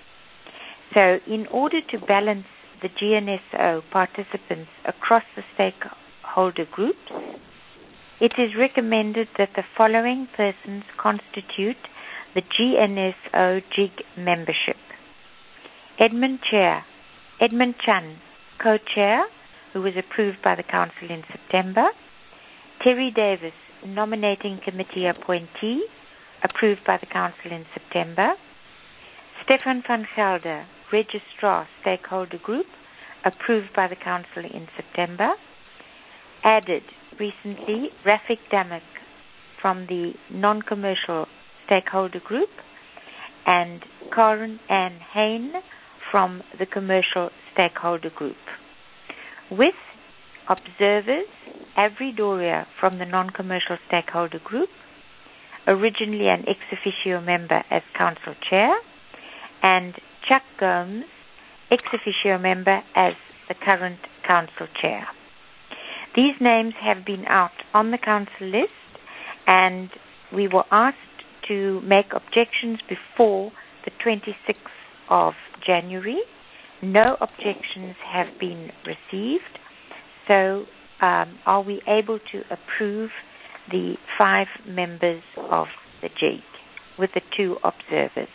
So, in order to balance the G N S O participants across the stakeholder groups, it is recommended that the following persons constitute the G N S O jig membership. Edmund Chair, Edmund Chan, co-chair, who was approved by the council in September. Terry Davis, nominating committee appointee, approved by the council in September. Stefan van Gelder, registrar stakeholder group, approved by the council in September. Added recently, Rafik Damek from the non-commercial stakeholder group, and Karen Ann Hain from the commercial stakeholder group. With observers, Avery Doria from the non-commercial stakeholder group, originally an ex officio member as council chair, and Chuck Gomes, ex officio member as the current council chair. These names have been out on the council list, and we were asked to make objections before the twenty-sixth of January. No objections have been received, so um, are we able to approve the five members of the jig with the two observers?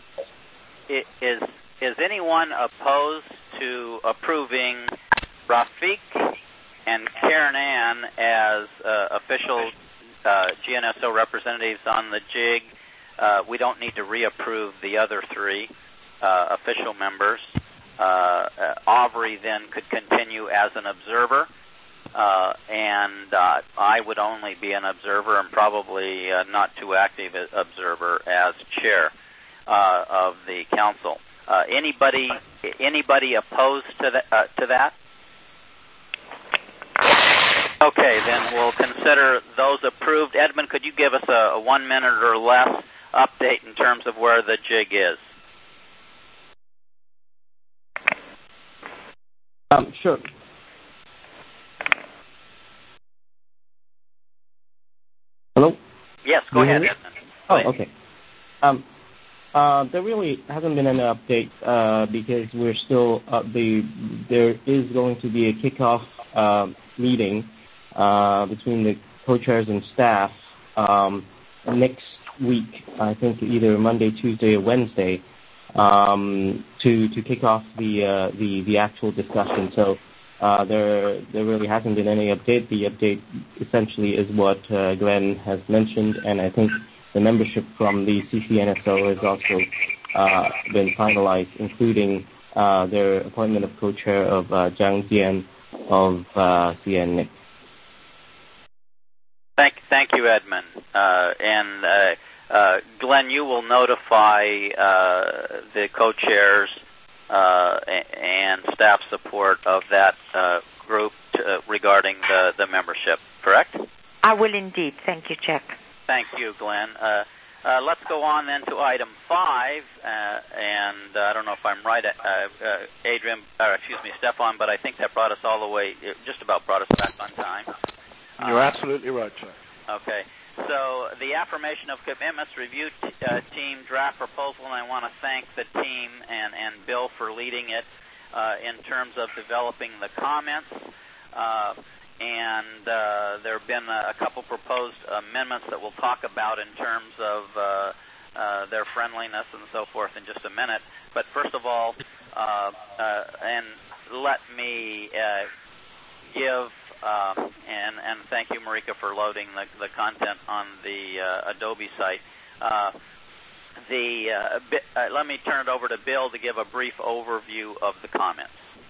Is, is anyone opposed to approving Rafik and Karen Ann as uh, official uh, G N S O representatives on the J I G. Uh, we don't need to reapprove the other three uh, official members. Uh, uh, Aubrey then could continue as an observer, uh, and uh, I would only be an observer and probably uh, not too active observer as chair uh, of the council. Uh, anybody anybody opposed to, the, uh, to that? Okay, then we'll consider those approved. Edmund, could you give us a, a one minute or less update in terms of where the J I G is? Um, sure. Hello? Yes, go ahead, Edmund. Oh, okay. Um, uh, there really hasn't been any update uh, because we're still uh, the there is going to be a kickoff uh, meeting uh, between the co-chairs and staff um, next week. I think either Monday, Tuesday, or Wednesday. Um, to to kick off the uh, the the actual discussion. So uh, there there really hasn't been any update. The update essentially is what uh, Glenn has mentioned, and I think the membership from the C C N S O has also uh, been finalized, including uh, their appointment of co-chair of uh, Zhang Jian of uh, C N N I C. Thank thank you, Edmund, uh, and. Uh, Uh, Glenn, you will notify uh, the co-chairs uh, and staff support of that uh, group to, uh, regarding the, the membership, correct? I will indeed. Thank you, Chuck. Thank you, Glenn. Uh, uh, let's go on then to item five, uh, and uh, I don't know if I'm right, uh, uh, Adrian, or excuse me, Stefan, but I think that brought us all the way, just about brought us back on time. You're uh, absolutely right, Chuck. Okay. So the affirmation of commitments review t- uh, team draft proposal, and I want to thank the team and, and Bill for leading it uh, in terms of developing the comments. Uh, and uh, there have been a, a couple proposed amendments that we'll talk about in terms of uh, uh, their friendliness and so forth in just a minute. But first of all, uh, uh, and let me uh, give... Uh, and, and thank you, Marika, for loading the, the content on the uh, Adobe site. Uh, the uh, bi- uh, let me turn it over to Bill to give a brief overview of the comments.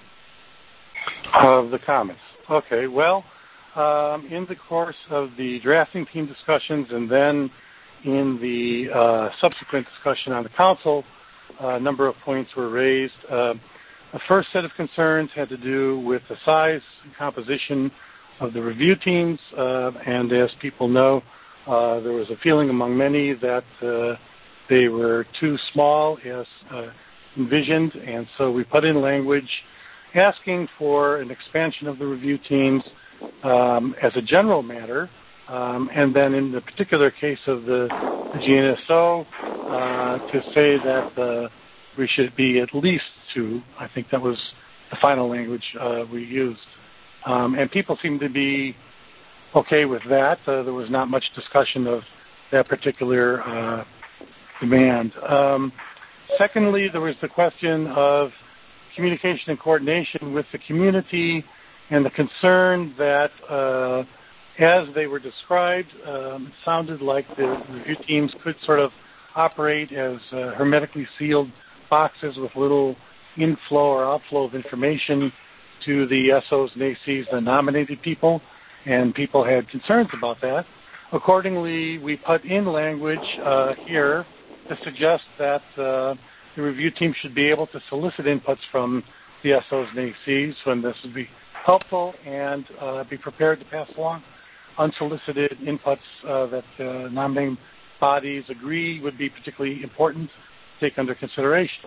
Of the comments. Okay, well, um, in the course of the drafting team discussions and then in the uh, subsequent discussion on the council, a number of points were raised. Uh, The first set of concerns had to do with the size and composition of the review teams, uh, and as people know, uh, there was a feeling among many that uh, they were too small as uh, envisioned, and so we put in language asking for an expansion of the review teams um, as a general matter, um, and then in the particular case of the, the G N S O, uh, to say that uh, we should be at least two. I think that was the final language uh, we used. Um, and people seemed to be okay with that. Uh, there was not much discussion of that particular uh, demand. Um, secondly, there was the question of communication and coordination with the community and the concern that uh, as they were described, um, it sounded like the review teams could sort of operate as uh, hermetically sealed boxes with little inflow or outflow of information to the S Os and A Cs, the nominated people, and people had concerns about that. Accordingly, we put in language uh, here to suggest that uh, the review team should be able to solicit inputs from the S Os and A Cs when this would be helpful, and uh, be prepared to pass along unsolicited inputs uh, that uh, nominating bodies agree would be particularly important to take under consideration.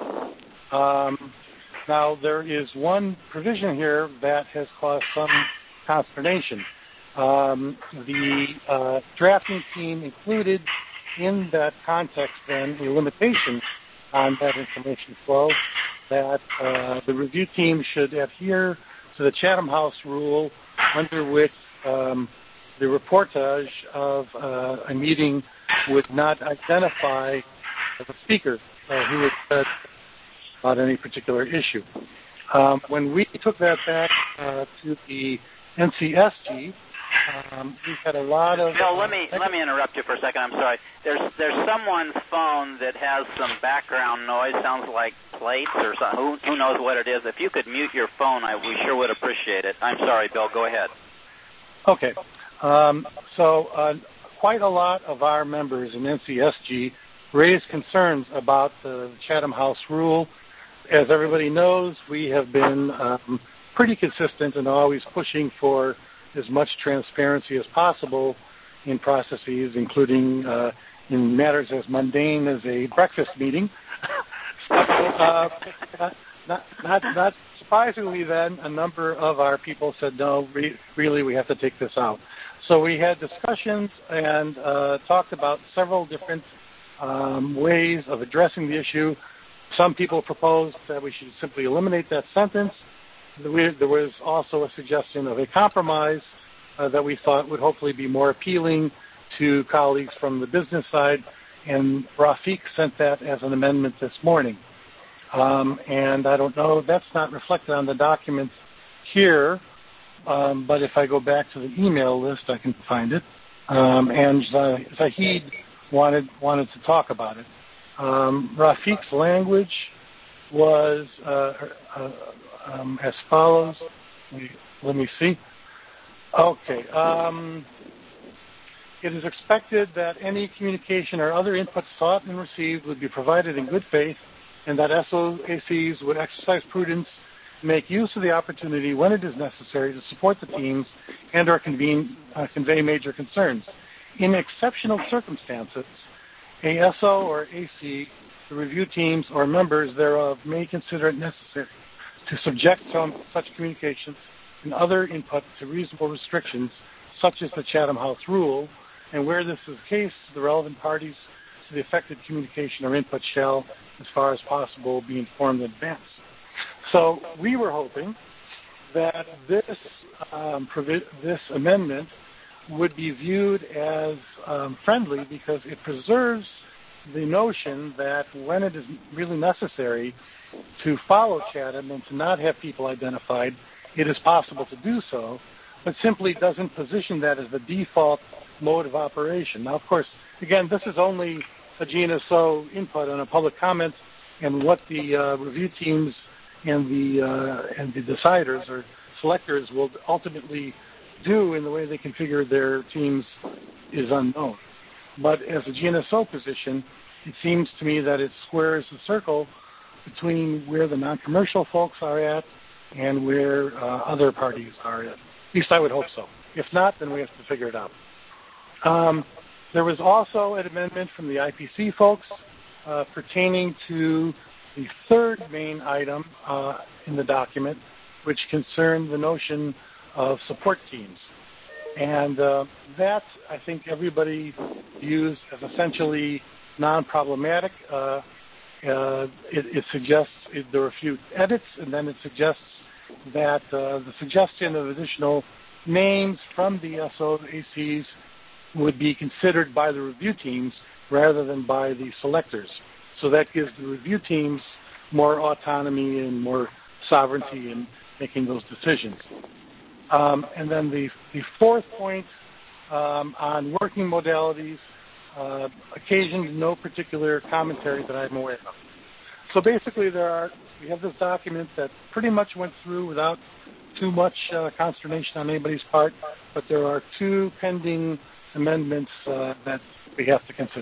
Um, now, there is one provision here that has caused some consternation. Um, the uh, drafting team included in that context, then, a limitation on that information flow, that uh, the review team should adhere to the Chatham House rule, under which um, the reportage of uh, a meeting would not identify the speaker uh, who had said about any particular issue. Um, when we took that back uh, to the N C S G, um, we've had a lot of... Bill, let me let me interrupt you for a second. I'm sorry. There's there's someone's phone that has some background noise. Sounds like plates or something. Who, who knows what it is? If you could mute your phone, I we sure would appreciate it. I'm sorry, Bill. Go ahead. Okay. Um, so uh, quite a lot of our members in N C S G raised concerns about the Chatham House rule. As everybody knows, we have been um, pretty consistent and always pushing for as much transparency as possible in processes, including uh, in matters as mundane as a breakfast meeting. so, uh, not, not, not surprisingly, then, a number of our people said, no, re- really, we have to take this out. So we had discussions and uh, talked about several different um, ways of addressing the issue. Some people proposed that we should simply eliminate that sentence. There was also a suggestion of a compromise uh, that we thought would hopefully be more appealing to colleagues from the business side, and Rafiq sent that as an amendment this morning. Um, and I don't know, that's not reflected on the document here, um, but if I go back to the email list, I can find it. Um, and Zahid wanted wanted to talk about it. Um, Rafiq's language was uh, uh, um, as follows. Let me, let me see. Okay. Um, it is expected that any communication or other input sought and received would be provided in good faith, and that S O A Cs would exercise prudence, make use of the opportunity when it is necessary to support the teams and or convene, uh, convey major concerns. In exceptional circumstances, a S O or A C, the review teams or members thereof may consider it necessary to subject some such communications and other input to reasonable restrictions, such as the Chatham House rule, and where this is the case, the relevant parties to the affected communication or input shall, as far as possible, be informed in advance. So we were hoping that this um, provi- this amendment would be viewed as um, friendly because it preserves the notion that when it is really necessary to follow Chatham and to not have people identified, it is possible to do so, but simply doesn't position that as the default mode of operation. Now, of course, again, this is only a G N S O input on a public comment, and what the uh, review teams and the uh, and the deciders or selectors will ultimately do in the way they configure their teams is unknown. But as a G N S O position, it seems to me that it squares the circle between where the non-commercial folks are at and where uh, other parties are at. At least I would hope so. If not, then we have to figure it out. Um, there was also an amendment from the I P C folks uh, pertaining to the third main item uh, in the document, which concerned the notion of support teams. And uh, that, I think, everybody views as essentially non-problematic. Uh, uh, it, it suggests it, there are a few edits, and then it suggests that uh, the suggestion of additional names from the S O A Cs would be considered by the review teams rather than by the selectors. So that gives the review teams more autonomy and more sovereignty in making those decisions. Um, and then the, the fourth point um, on working modalities uh, occasioned no particular commentary that I'm aware of. So basically, there are we have this document that pretty much went through without too much uh, consternation on anybody's part, but there are two pending amendments uh, that we have to consider.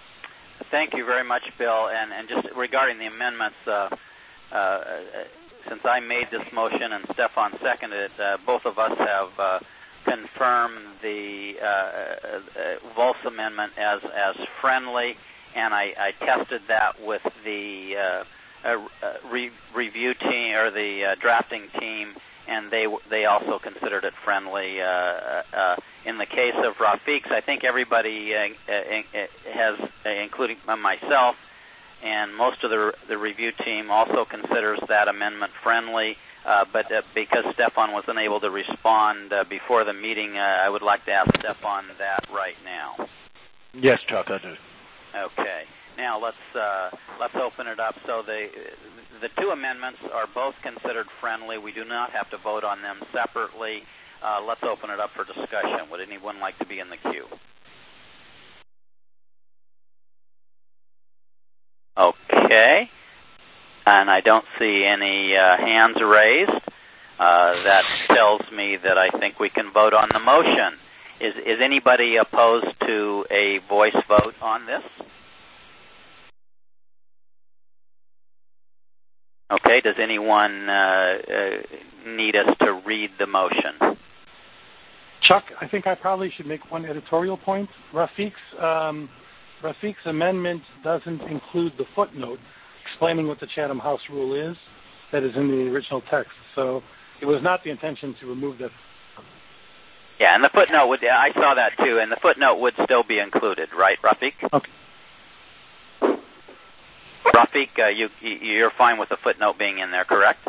Thank you very much, Bill. And, and just regarding the amendments, uh, uh, since I made this motion and Stefan seconded it, uh, both of us have uh, confirmed the uh, uh, Volz amendment as, as friendly, and I, I tested that with the uh, uh, re- review team or the uh, drafting team, and they they also considered it friendly. Uh, uh, in the case of Rafiq's, I think everybody uh, uh, has, uh, including myself, and most of the the review team also considers that amendment friendly. Uh, but uh, because Stefan was unable to respond uh, before the meeting, uh, I would like to ask Stefan that right now. Yes, Chuck, I do. Okay. Now let's uh, let's open it up. So the the two amendments are both considered friendly. We do not have to vote on them separately. uh, let's open it up for discussion. Would anyone like to be in the queue? Okay. And I don't see any uh, hands raised. Uh, that tells me that I think we can vote on the motion. Is, is anybody opposed to a voice vote on this? Okay, does anyone uh, uh, need us to read the motion? Chuck, I think I probably should make one editorial point. Rafiq's, um, Rafiq's amendment doesn't include the footnote explaining what the Chatham House rule is that is in the original text. So it was not the intention to remove that. Yeah, and the footnote would, I saw that too, and the footnote would still be included, right, Rafiq? Okay. Rafiq, uh, you, you're fine with the footnote being in there, correct?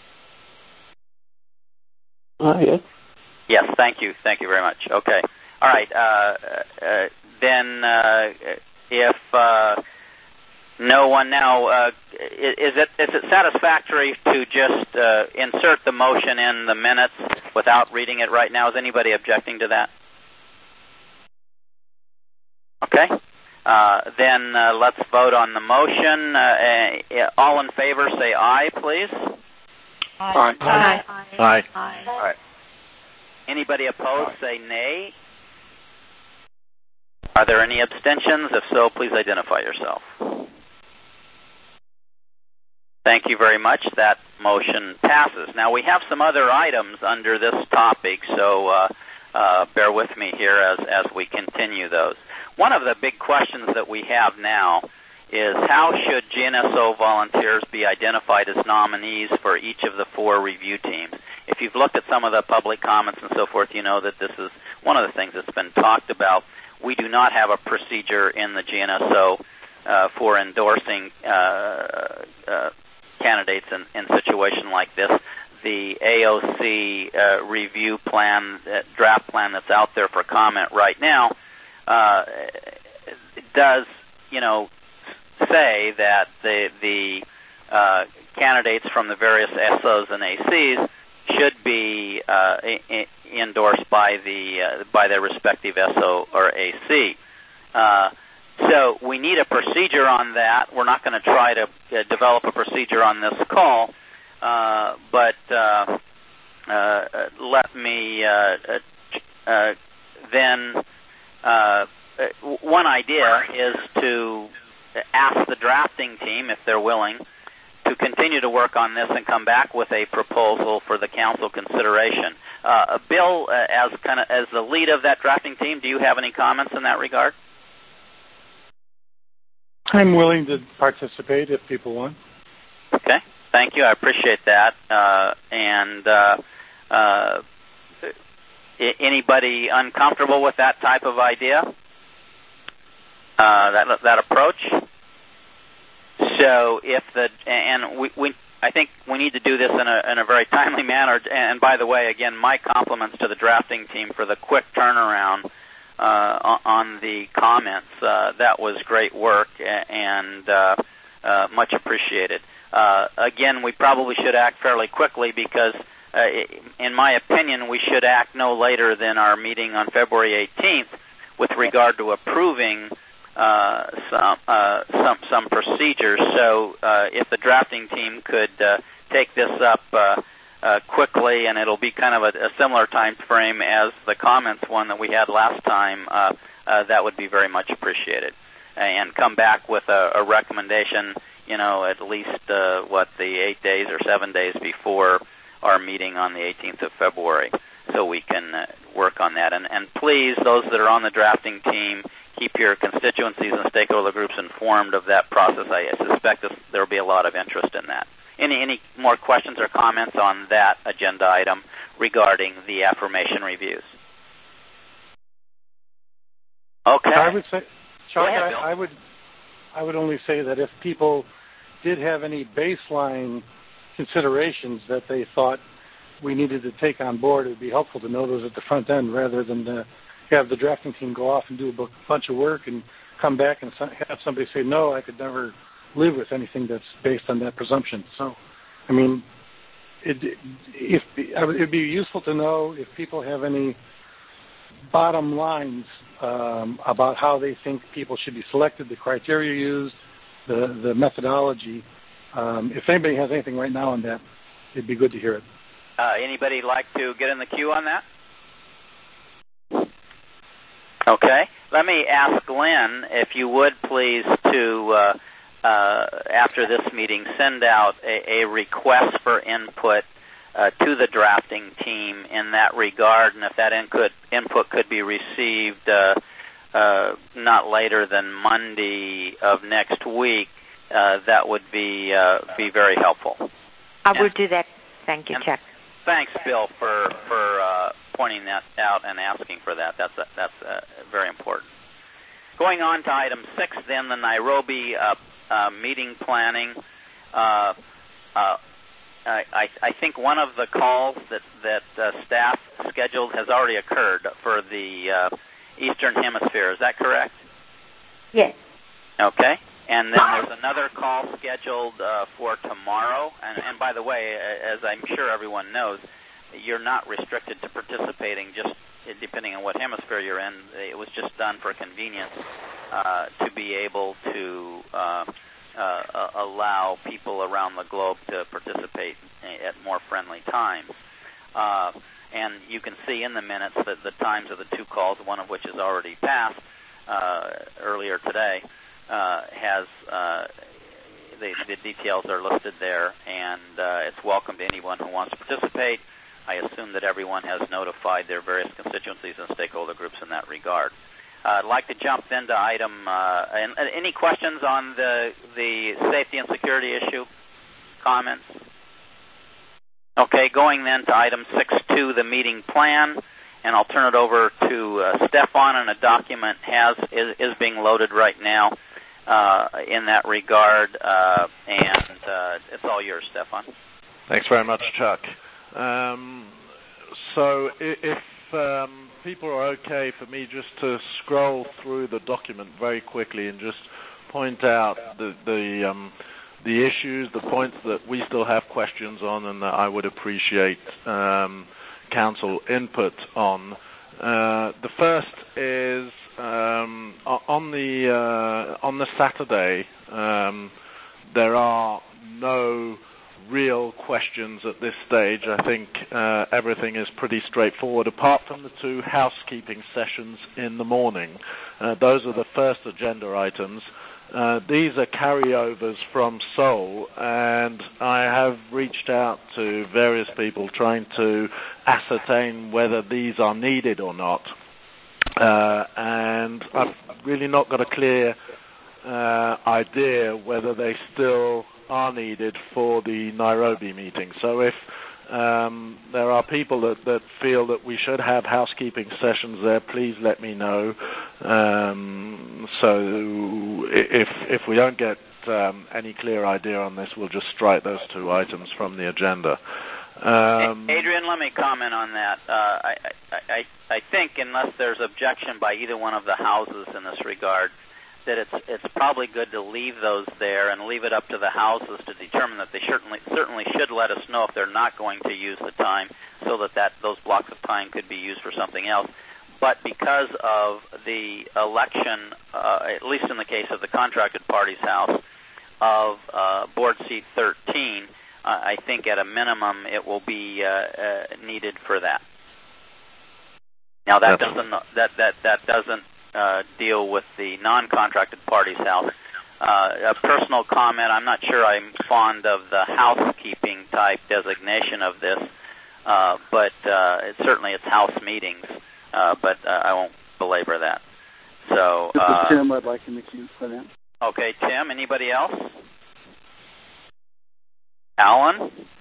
Uh, yes. Yes, thank you. Thank you very much. Okay. All right. Uh, uh, then uh, if uh, no one now, uh, is it is it satisfactory to just uh, insert the motion in the minutes without reading it right now? Is anybody objecting to that? Okay. Uh, then uh, let's vote on the motion. Uh, uh, all in favor, say aye, please. Aye. Aye. Aye. Aye. Aye. All right. Anybody opposed, say nay. Are there any abstentions? If so, please identify yourself. Thank you very much. That motion passes. Now, we have some other items under this topic, so uh, uh, bear with me here as, as we continue those. One of the big questions that we have now is how should G N S O volunteers be identified as nominees for each of the four review teams? If you've looked at some of the public comments and so forth, you know that this is one of the things that's been talked about. We do not have a procedure in the G N S O uh, for endorsing uh, uh, candidates in, in a situation like this. The A O C uh, review plan, uh, draft plan that's out there for comment right now, uh, does, you know, say that the, the uh, candidates from the various S Os and A Cs should be uh, I- endorsed by the uh, by their respective S O or A C. Uh, so we need a procedure on that. We're not going to try to uh, develop a procedure on this call, uh, but uh, uh, let me uh, uh, then. Uh, one idea is to ask the drafting team, if they're willing, to continue to work on this and come back with a proposal for the council consideration. Uh, Bill, uh, as kind of as the lead of that drafting team, do you have any comments in that regard? I'm willing to participate if people want. Okay, thank you. I appreciate that. Uh, and uh, uh, anybody uncomfortable with that type of idea? Uh, that that approach. So if the and we, we I think we need to do this in a in a very timely manner. And by the way, again, my compliments to the drafting team for the quick turnaround uh, on the comments. Uh, that was great work and uh, uh, much appreciated. Uh, again, we probably should act fairly quickly because, uh, in my opinion, we should act no later than our meeting on February eighteenth with regard to approving Uh, some uh, some some procedures. So uh, if the drafting team could uh, take this up uh, uh, quickly, and it'll be kind of a, a similar time frame as the comments one that we had last time, uh, uh, that would be very much appreciated. And come back with a, a recommendation, you know, at least uh, what the eight days or seven days before our meeting on the eighteenth of February, so we can uh, work on that. And, and please, those that are on the drafting team, keep your constituencies and stakeholder groups informed of that process. I suspect this, there will be a lot of interest in that. Any any more questions or comments on that agenda item regarding the affirmation reviews? Okay. I would say, Chuck, ahead, I, I would, I would only say that if people did have any baseline considerations that they thought we needed to take on board, it would be helpful to know those at the front end rather than the have the drafting team go off and do a bunch of work and come back and have somebody say, no, I could never live with anything that's based on that presumption. So, I mean, it, if it'd be useful to know if people have any bottom lines um, about how they think people should be selected, the criteria used, the the methodology. Um, if anybody has anything right now on that, it'd be good to hear it. Uh, anybody like to get in the queue on that? Okay. Let me ask Glenn, if you would please, to, uh, uh, after this meeting, send out a, a request for input uh, to the drafting team in that regard, and if that input, input could be received uh, uh, not later than Monday of next week, uh, that would be uh, be very helpful. I will do that. Thank you, Chuck. Thanks, Bill, for for uh, pointing that out and asking for that. That's uh, that's uh, very important. Going on to item six, then the Nairobi uh, uh, meeting planning. Uh, uh, I, I think one of the calls that that uh, staff scheduled has already occurred for the uh, Eastern Hemisphere. Is that correct? Yes. Okay. And then there's another call scheduled uh, for tomorrow. And, and by the way, as I'm sure everyone knows, you're not restricted to participating just depending on what hemisphere you're in. It was just done for convenience uh, to be able to uh, uh, allow people around the globe to participate at more friendly times. Uh, and you can see in the minutes that the times of the two calls, one of which is already passed uh, earlier today, Uh, has uh, the, the details are listed there, and uh, it's welcome to anyone who wants to participate. I assume that everyone has notified their various constituencies and stakeholder groups in that regard. Uh, I'd like to jump into item. Uh, and, uh, any questions on the the safety and security issue? Comments? Okay, going then to item six two, the meeting plan. And I'll turn it over to uh, Stefan, and a document has is, is being loaded right now uh, in that regard, uh, and uh, it's all yours, Stefan. Thanks very much, Chuck. Um, so if um, people are okay for me just to scroll through the document very quickly and just point out the the, um, the issues, the points that we still have questions on, and that I would appreciate um, Council input on. Uh, the first is um, on the uh, on the Saturday. Um, there are no real questions at this stage. I think uh, everything is pretty straightforward, apart from the two housekeeping sessions in the morning. Uh, those are the first agenda items. Uh, these are carryovers from Seoul, and I have reached out to various people trying to ascertain whether these are needed or not. Uh, and I've really not got a clear uh, idea whether they still are needed for the Nairobi meeting. So if um, there are people that, that feel that we should have housekeeping sessions there, please let me know. Um, so if if we don't get um, any clear idea on this, we'll just strike those two items from the agenda. Um, Adrian, let me comment on that. Uh, I, I, I, I think unless there's objection by either one of the houses in this regard, that it's it's probably good to leave those there and leave it up to the houses to determine that they certainly certainly should let us know if they're not going to use the time, so that, that those blocks of time could be used for something else. But because of the election, uh, at least in the case of the contracted parties house, of uh, board seat thirteen, uh, I think at a minimum it will be uh, uh, needed for that. Now that That's doesn't that that that doesn't Uh, deal with the non-contracted parties house. Uh, a personal comment, I'm not sure I'm fond of the housekeeping type designation of this, uh, but uh, it, certainly it's house meetings, uh, but uh, I won't belabor that. So, This uh, is Tim. I'd like him to queue for that. Okay, Tim, anybody else? Alan?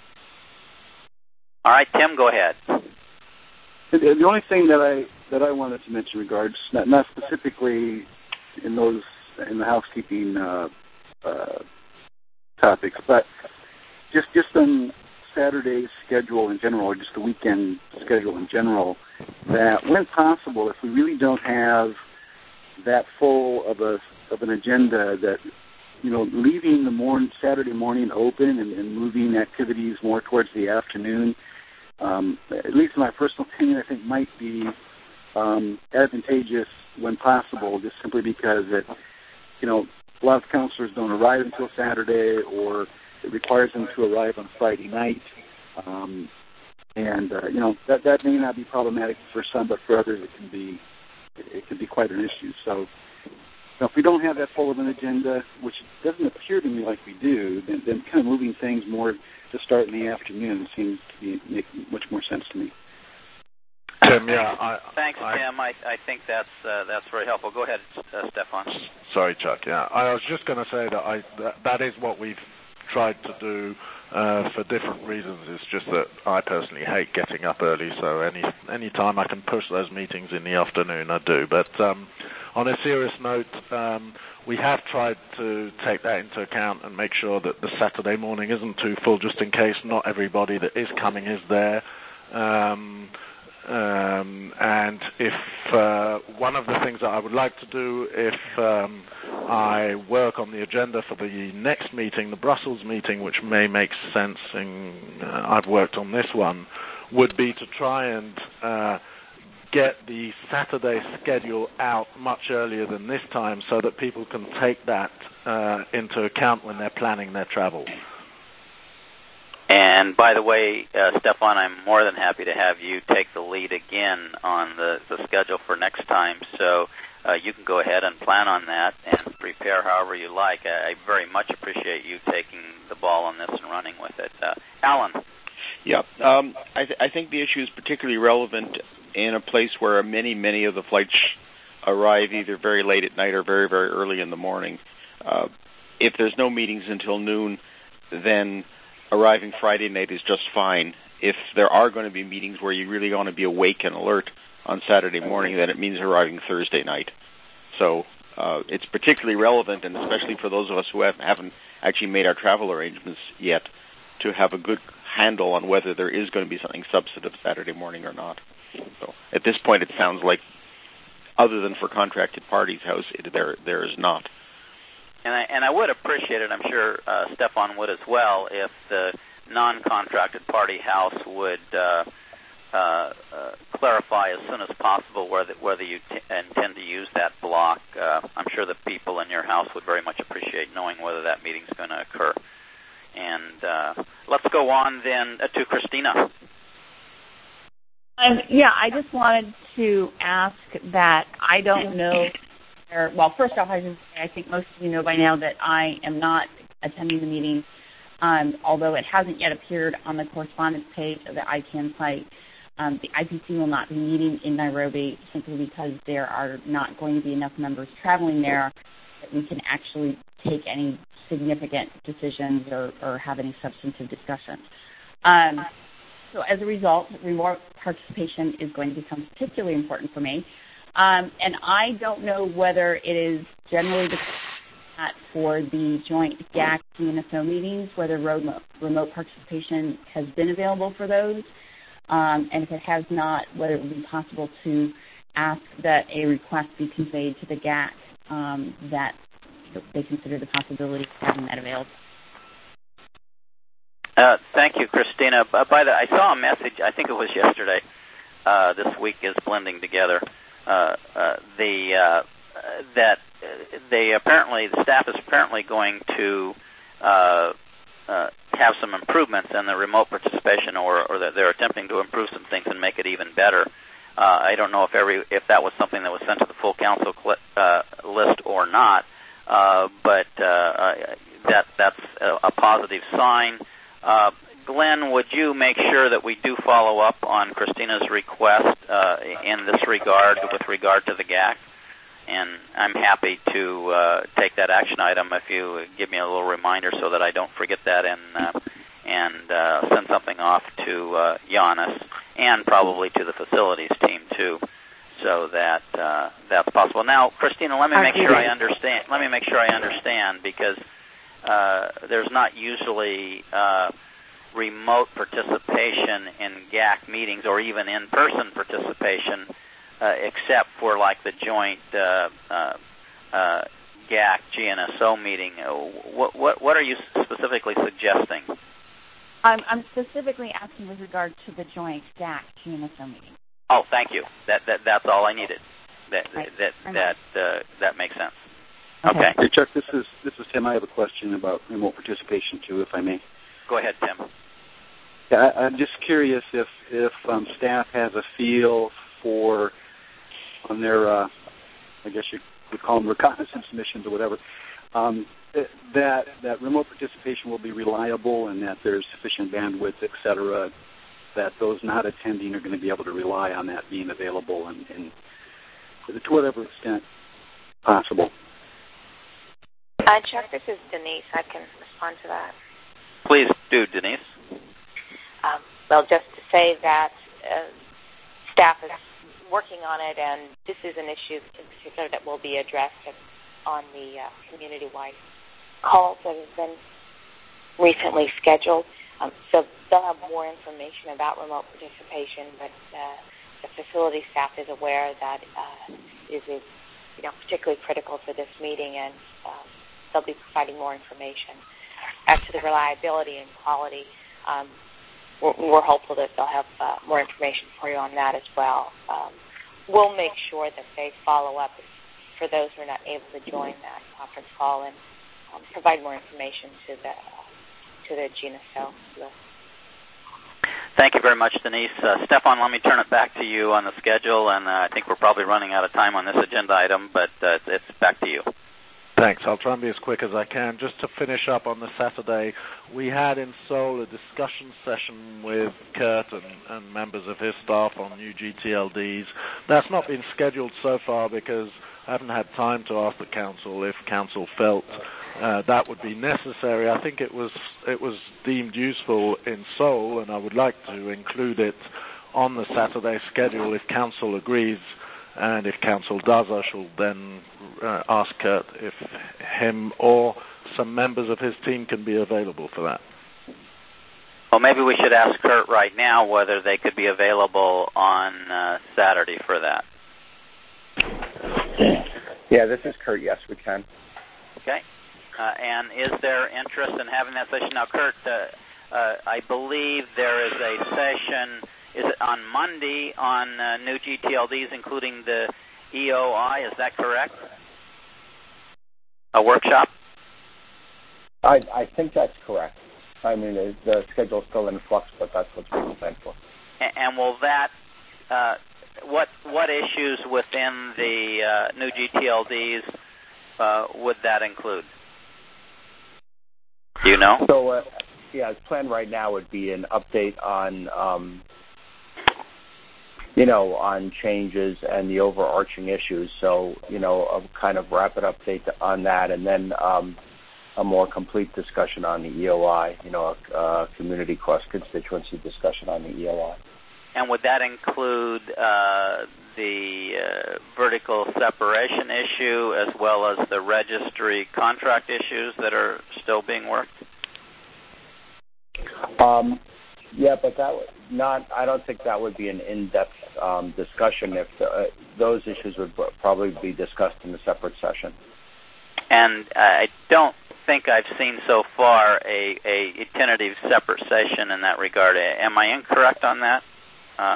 All right, Tim, go ahead. The, the only thing that I that I wanted to mention regards, not, not specifically in those in the housekeeping uh, uh, topics, but just just on Saturday's schedule in general, or just the weekend schedule in general, that when possible, if we really don't have that full of a of an agenda that you know, leaving the morning, Saturday morning open and, and moving activities more towards the afternoon, um, at least in my personal opinion, I think might be um, advantageous when possible, just simply because it, you know, a lot of counselors don't arrive until Saturday, or it requires them to arrive on Friday night. Um, and, uh, you know, that, that may not be problematic for some, but for others it can be it can be quite an issue. So, Now, if we don't have that full of an agenda, which doesn't appear to me like we do, then, then kind of moving things more to start in the afternoon seems to be make much more sense to me. Tim, yeah. I, Thanks, I, Tim. I, I think that's uh, that's very helpful. Go ahead, uh, Stefan. Sorry, Chuck. Yeah, I was just going to say that I that, that is what we've tried to do uh, for different reasons. It's just that I personally hate getting up early, so any any time I can push those meetings in the afternoon, I do. But um, on a serious note, um, we have tried to take that into account and make sure that the Saturday morning isn't too full, just in case not everybody that is coming is there. Um, Um, and if uh, one of the things that I would like to do, if um, I work on the agenda for the next meeting, the Brussels meeting, which may make sense, and uh, I've worked on this one, would be to try and uh, get the Saturday schedule out much earlier than this time, so that people can take that uh, into account when they're planning their travel. And by the way, uh, Stefan, I'm more than happy to have you take the lead again on the, the schedule for next time. So uh, you can go ahead and plan on that and prepare however you like. I, I very much appreciate you taking the ball on this and running with it. Uh, Alan? Yeah, um, I, th- I think the issue is particularly relevant in a place where many, many of the flights arrive either very late at night or very, very early in the morning. Uh, if there's no meetings until noon, then arriving Friday night is just fine. If there are going to be meetings where you really want to be awake and alert on Saturday morning, then it means arriving Thursday night. So uh, it's particularly relevant, and especially for those of us who have, haven't actually made our travel arrangements yet, to have a good handle on whether there is going to be something substantive Saturday morning or not. So at this point, it sounds like, other than for contracted parties' house, it, there there is not. And I, and I would appreciate it, I'm sure uh, Stefan would as well, if the non-contracted party house would uh, uh, uh, clarify as soon as possible whether, whether you t- intend to use that block. Uh, I'm sure the people in your house would very much appreciate knowing whether that meeting is going to occur. And uh, let's go on then uh, to Christina. Um, yeah, I just wanted to ask that I don't know. Well, first off, I should say I think most of you know by now that I am not attending the meeting, um, although it hasn't yet appeared on the correspondence page of the I CANN site. Um, the I P C will not be meeting in Nairobi simply because there are not going to be enough members traveling there that we can actually take any significant decisions or, or have any substantive discussion. Um, so as a result, remote participation is going to become particularly important for me. Um, and I don't know whether it is generally the case for the joint G A C C N S O meetings, whether remote, remote participation has been available for those, um, and if it has not, whether it would be possible to ask that a request be conveyed to the G A C C um, that they consider the possibility of having that available. Uh, thank you, Christina. By the, I saw a message, I think it was yesterday, uh, this week is blending together. Uh, uh, the uh, that they apparently the staff is apparently going to uh, uh, have some improvements in the remote participation, or, or that they're attempting to improve some things and make it even better. Uh, I don't know if every if that was something that was sent to the full council cl- uh, list or not, uh, but uh, that that's a, a positive sign. Uh, Glenn, would you make sure that we do follow up on Christina's request uh, in this regard, with regard to the G A C? And I'm happy to uh, take that action item if you give me a little reminder so that I don't forget that, and uh, and uh, send something off to uh, Giannis and probably to the facilities team too, so that uh, that's possible. Now, Christina, let me make sure I understand. Let me make sure I understand, because uh, there's not usually Uh, remote participation in G A C meetings, or even in-person participation, uh, except for like the joint uh, uh, uh, G G A C G N S O meeting. What, what, what are you specifically suggesting? I'm, I'm specifically asking with regard to the joint G A C G N S O meeting. Oh, thank you. That, that that's all I needed. That right. that that uh, that makes sense. Okay. okay. Hey, Chuck, this is this is Tim. I have a question about remote participation too, if I may. Go ahead, Tim. Yeah, I, I'm just curious if if um, staff has a feel for on their, uh, I guess you would call them reconnaissance missions or whatever, um, that that remote participation will be reliable and that there's sufficient bandwidth, et cetera, that those not attending are going to be able to rely on that being available and, and to whatever extent possible. Uh, Chuck, this is Denise. I can respond to that. Please do, Denise. Um, well, just to say that uh, staff is working on it, and this is an issue in particular that will be addressed on the uh, community-wide calls that have been recently scheduled. Um, so they'll have more information about remote participation, but uh, the facility staff is aware that uh, it is, you know, particularly critical for this meeting, and uh, they'll be providing more information. As to the reliability and quality, um, we're, we're hopeful that they'll have uh, more information for you on that as well. Um, we'll make sure that they follow up for those who are not able to join that conference call and um, provide more information to the uh, to the G N S O list. Thank you very much, Denise. Uh, Stefan, let me turn it back to you on the schedule, and uh, I think we're probably running out of time on this agenda item, but uh, it's back to you. Thanks. I'll try and be as quick as I can. Just to finish up on the Saturday, we had in Seoul a discussion session with Kurt and, and members of his staff on new G T L Ds. That's not been scheduled so far because I haven't had time to ask the council if council felt uh, that would be necessary. I think it was it was deemed useful in Seoul, and I would like to include it on the Saturday schedule if council agrees. And if council does, I shall then uh, ask Kurt if him or some members of his team can be available for that. Well, maybe we should ask Kurt right now whether they could be available on uh, Saturday for that. Yeah, this is Kurt. Yes, we can. Okay. Uh, and is there interest in having that session? Now, Kurt, uh, uh, I believe there is a session, is it on Monday, on uh, new G T L Ds, including the E O I, is that correct? A workshop? I, I think that's correct. I mean, the, the schedule is still in flux, but that's what's being planned for. And, and will that, uh, what what issues within the uh, new G T L Ds uh, would that include? Do you know? So, uh, yeah, as planned right now would be an update on, um, you know, on changes and the overarching issues. So, you know, a kind of rapid update on that, and then um, a more complete discussion on the E O I, you know, a, a community cross-constituency discussion on the E O I. And would that include uh, the uh, vertical separation issue as well as the registry contract issues that are still being worked? Um, yeah, but that would not. I don't think that would be an in-depth um, discussion. If the, uh, those issues would probably be discussed in a separate session. And I don't think I've seen so far a, a tentative separate session in that regard. Am I incorrect on that? Uh,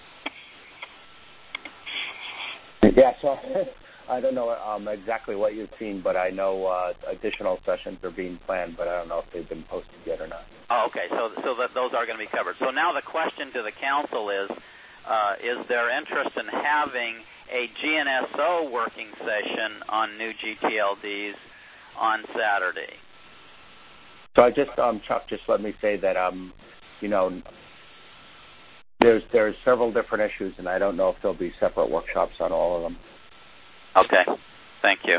yeah, so I don't know um, exactly what you've seen, but I know uh, additional sessions are being planned, but I don't know if they've been posted yet or not. oh, okay, so so that those are going to be covered. So now the question to the council is, uh, is there interest in having a G N S O working session on new G T L Ds on Saturday? So I just, um, Chuck, just let me say that, um, you know, There's there's several different issues, and I don't know if there'll be separate workshops on all of them. Okay, thank you.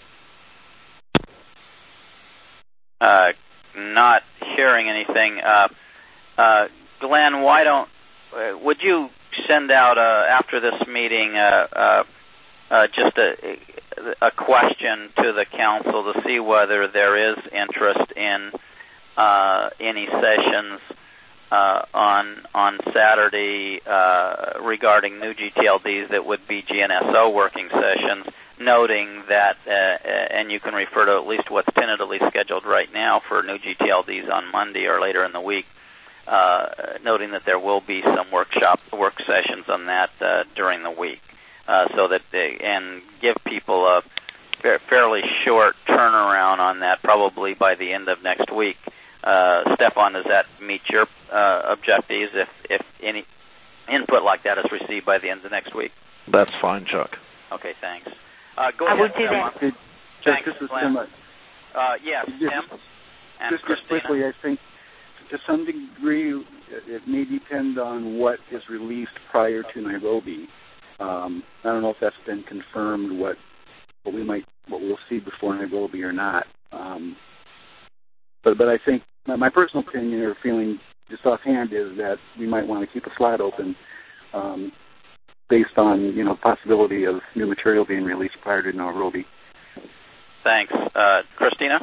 Uh, not hearing anything. Uh, uh, Glenn, why don't uh, would you send out uh, after this meeting uh, uh, uh, just a, a question to the council to see whether there is interest in uh, any sessions Uh, on on Saturday uh, regarding new G T L Ds that would be G N S O working sessions, noting that, uh, and you can refer to at least what's tentatively scheduled right now for new G T L Ds on Monday or later in the week, uh, noting that there will be some workshop work sessions on that uh, during the week, uh, so that they, and give people a fairly short turnaround on that, probably by the end of next week. Uh, Stefan, does that meet your uh, objectives if, if any input like that is received by the end of next week? That's fine, Chuck. Okay, thanks. Uh, go I ahead, will do Tim. that. It, Thanks, this is Glenn. Tim. Uh, yes, just, Tim and just, just Christina. quickly, I think to some degree it may depend on what is released prior to Nairobi. Um, I don't know if that's been confirmed, what what we might what we'll see before Nairobi or not. Um, but but I think my, my personal opinion or feeling just offhand is that we might want to keep a slot open um, based on you know possibility of new material being released prior to Nairobi. Thanks, uh, Christina.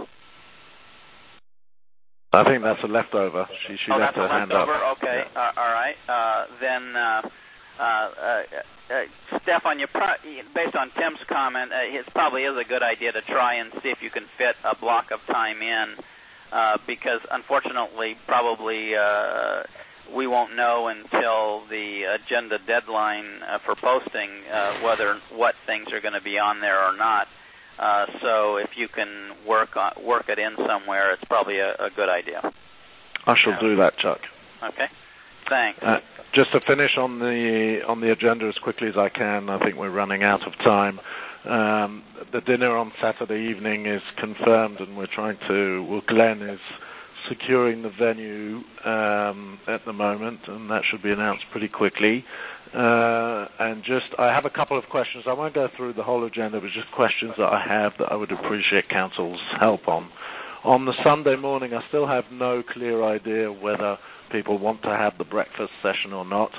I think that's a leftover. She she oh, left that's her a hand leftover? up. Okay, Yeah. uh, all right. Uh, then, uh, uh, uh, uh, Stefan, you pro- based on Tim's comment, uh, it probably is a good idea to try and see if you can fit a block of time in, uh, because unfortunately, probably uh, we won't know until the agenda deadline uh, for posting uh, whether what things are going to be on there or not. Uh, so if you can work on, work it in somewhere, it's probably a, a good idea. I shall do that, Chuck. Okay. Thanks. Uh, just to finish on the on the agenda as quickly as I can, I think we're running out of time. Um, the dinner on Saturday evening is confirmed, and we're trying to. Well, Glenn is securing the venue um, at the moment, and that should be announced pretty quickly. Uh, and just, I have a couple of questions. I won't go through the whole agenda, but just questions that I have that I would appreciate Council's help on. On the Sunday morning, I still have no clear idea whether people want to have the breakfast session or not.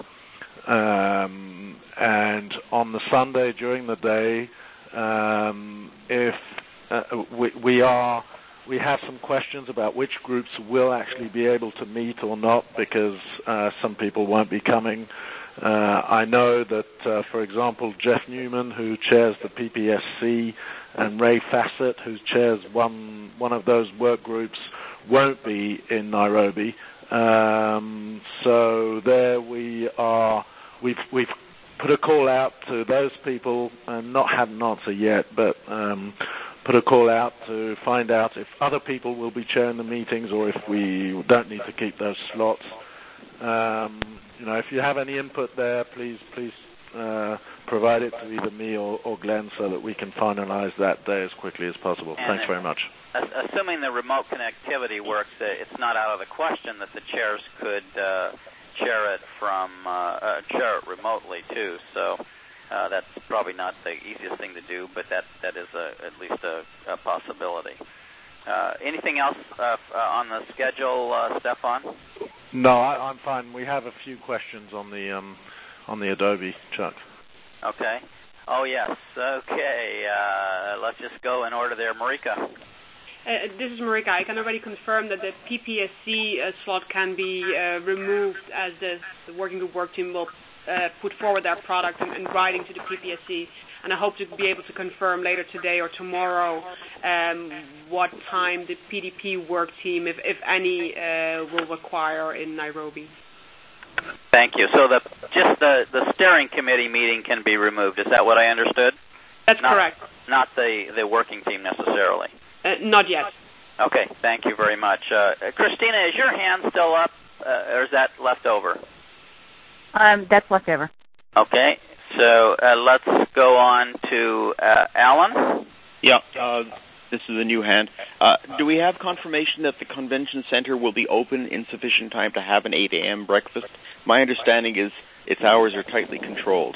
Um, and on the Sunday during the day, um, if uh, we, we are, we have some questions about which groups will actually be able to meet or not, because uh, some people won't be coming. Uh, I know that, uh, for example, Jeff Newman, who chairs the P P S C, and Ray Fassett, who chairs one one of those work groups, won't be in Nairobi. Um, so there we are. We've we've put a call out to those people, and not had an answer yet, but um, put a call out to find out if other people will be chairing the meetings or if we don't need to keep those slots. Um, you know, if you have any input there, please, please uh, provide it to either me or, or Glenn so that we can finalize that day as quickly as possible. And Thanks very much. Assuming the remote connectivity works, uh, it's not out of the question that the chairs could uh, chair it from uh, uh, chair it remotely too. So uh, that's probably not the easiest thing to do, but that that is a, at least a, a possibility. Uh, anything else uh, on the schedule, uh, Stefan? No, I, I'm fine. We have a few questions on the um, on the Adobe, Chuck. Okay. Oh, yes. Okay. Uh, let's just go in order there. Marika. Uh, this is Marika. I can already confirm that the P P S C uh, slot can be uh, removed as the, the working group work team will uh, put forward their product and, and writing to the P P S C. And I hope to be able to confirm later today or tomorrow um, what time the P D P work team, if, if any, uh, will require in Nairobi. Thank you. So the just the, the steering committee meeting can be removed. Is that what I understood? That's not, correct. Not the, the working team necessarily. Uh, not yet. Okay. Thank you very much. Uh, Christina, is your hand still up, uh, or is that left over? Um, that's left over. Okay. So uh, let's go on to uh, Alan. Yeah, uh, this is a new hand. Uh, do we have confirmation that the convention center will be open in sufficient time to have an eight a.m. breakfast? My understanding is its hours are tightly controlled.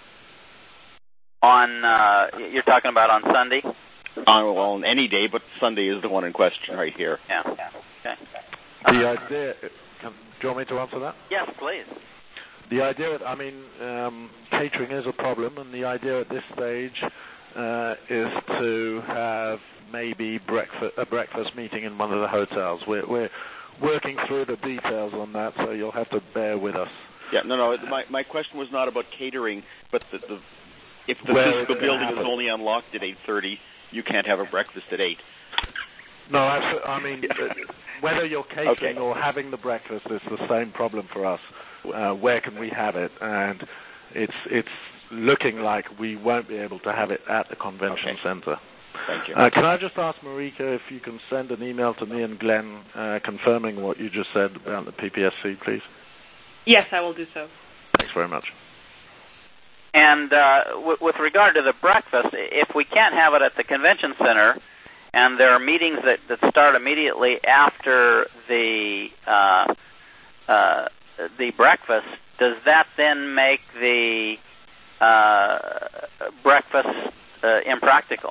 On uh, you're talking about on Sunday? On, well, on any day, but Sunday is the one in question right here. Yeah. Okay. The idea. Can, do you want me to answer that? Yes, please. The idea, I mean, um, catering is a problem, and the idea at this stage uh, is to have maybe breakfast, a breakfast meeting in one of the hotels. We're, we're working through the details on that, so you'll have to bear with us. Yeah, no, no. My my question was not about catering, but the, the if the Where physical building happen. is only unlocked at eight thirty, you can't have a breakfast at eight. No, that's, I mean, whether you're catering okay. or having the breakfast, it's the same problem for us. Uh, where can we have it? And it's it's looking like we won't be able to have it at the convention okay. center. Thank you. Uh, can I just ask Marika if you can send an email to me and Glenn uh, confirming what you just said about the P P S C, please? Yes, I will do so. Thanks very much. And uh, w- with regard to the breakfast, if we can't have it at the convention center, and there are meetings that, that start immediately after the uh, uh, the breakfast, does that then make the uh, breakfast uh, impractical?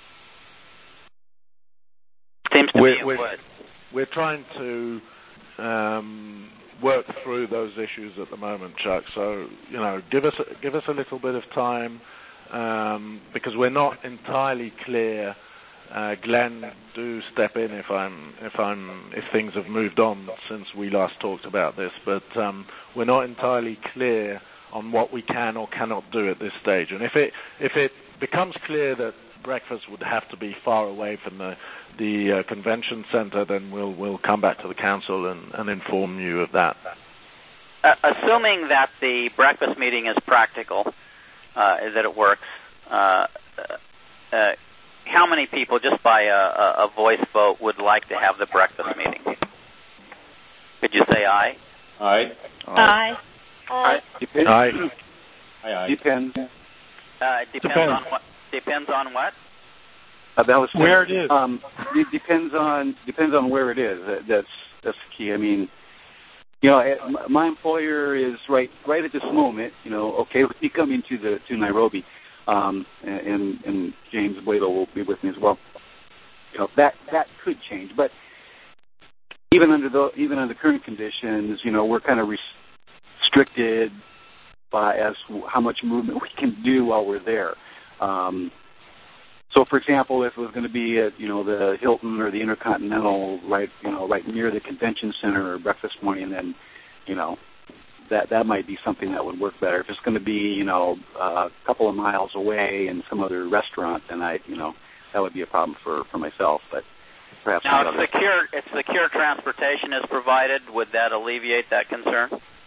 Seems to we're, me it we're, would. We're trying to um, work through those issues at the moment, Chuck. So, you know, give us give us a little bit of time um, because we're not entirely clear. Uh, Glenn, do step in if I'm if I'm if things have moved on since we last talked about this. But um, we're not entirely clear on what we can or cannot do at this stage. And if it if it becomes clear that breakfast would have to be far away from the the uh, convention center, then we'll we'll come back to the council and, and inform you of that. Uh, assuming that the breakfast meeting is practical, uh, that it works. Uh, uh, how many people, just by a, a, a voice vote, would like to have the breakfast meeting? Could you say aye? Aye. Aye. Aye. Depends. Aye. Aye. Depends. Uh, it depends, Depends. on what. Depends on what? Uh, that was where it is. Um, it depends on depends on where it is. That, that's that's the key. I mean, you know, my employer is right right at this moment. You know, okay, let me come into the to Nairobi, um, and and James Buelo will be with me as well. You know, that that could change, but even under the even under current conditions, you know, we're kind of restricted by as how much movement we can do while we're there. Um, So, for example, if it was going to be at, you know, the Hilton or the Intercontinental, right, you know, right near the convention center or breakfast morning, then, you know, that that might be something that would work better. If it's going to be, you know, a couple of miles away in some other restaurant, then I, you know, that would be a problem for, for myself. But perhaps now, not if secure if secure transportation is provided, would that alleviate that concern?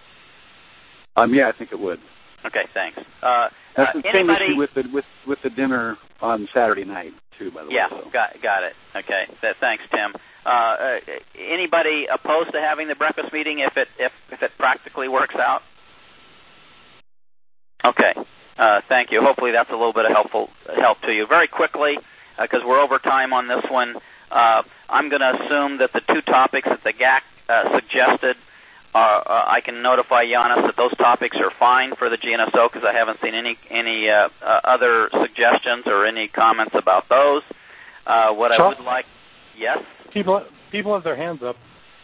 Um, yeah, I think it would. Okay, thanks. Uh, That's uh, the same anybody... issue with the with with the dinner on Saturday night too, by the yeah, way. Yeah, so. got got it. Okay, Th- thanks, Tim. Uh, uh, anybody opposed to having the breakfast meeting if it if if it practically works out? Okay, uh, thank you. Hopefully that's a little bit of helpful help to you. Very quickly, because uh, we're over time on this one, uh, I'm going to assume that the two topics that the G A C uh, suggested. Uh, uh, I can notify Giannis that those topics are fine for the G N S O because I haven't seen any any uh, uh, other suggestions or any comments about those. Uh, what Chuck? I would like, yes. People people have their hands up.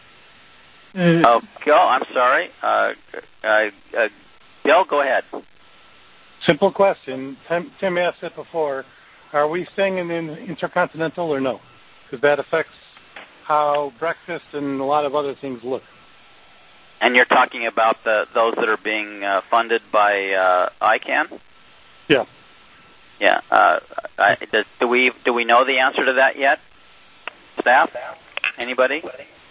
Oh, Gil, I'm sorry. Uh, uh, uh, Gil, go ahead. Simple question. Tim, Tim asked it before. Are we staying in the Intercontinental or no? Because that affects how breakfast and a lot of other things look. And you're talking about the those that are being uh, funded by uh, I CANN? Yeah. Yeah. Uh, I, does, do we do we know the answer to that yet? Staff? Anybody?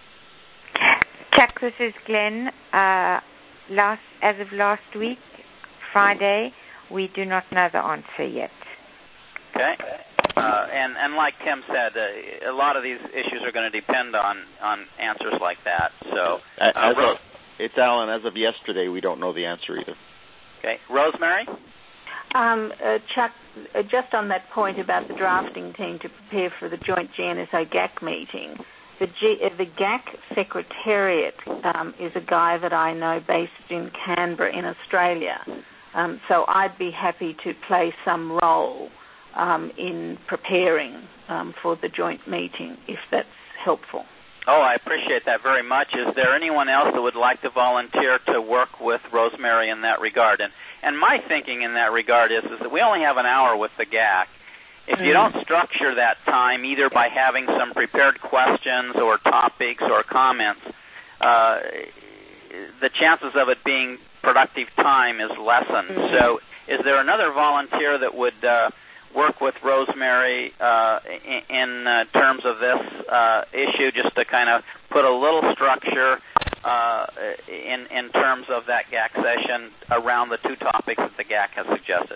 Chuck, this is Glenn. Uh, last as of last week, Friday, we do not know the answer yet. Okay. Uh, and, and like Tim said, uh, a lot of these issues are going to depend on, on answers like that. So, uh, as of, it's Alan. As of yesterday, we don't know the answer either. Okay, Rosemary. Um, uh, Chuck, uh, just on that point about the drafting team to prepare for the joint G N S O G A C meeting, the, G, uh, the G A C Secretariat um, is a guy that I know based in Canberra in Australia. Um, so I'd be happy to play some role um, in preparing um, for the joint meeting, if that's helpful. Oh, I appreciate that very much. Is there anyone else that would like to volunteer to work with Rosemary in that regard? And and my thinking in that regard is, is that we only have an hour with the G A C. If you don't structure that time either by having some prepared questions or topics or comments, uh, the chances of it being productive time is lessened. Mm-hmm. So is there another volunteer that would uh, work with Rosemary uh, in, in uh, terms of this uh, issue, just to kind of put a little structure uh, in, in terms of that G A C session around the two topics that the G A C has suggested?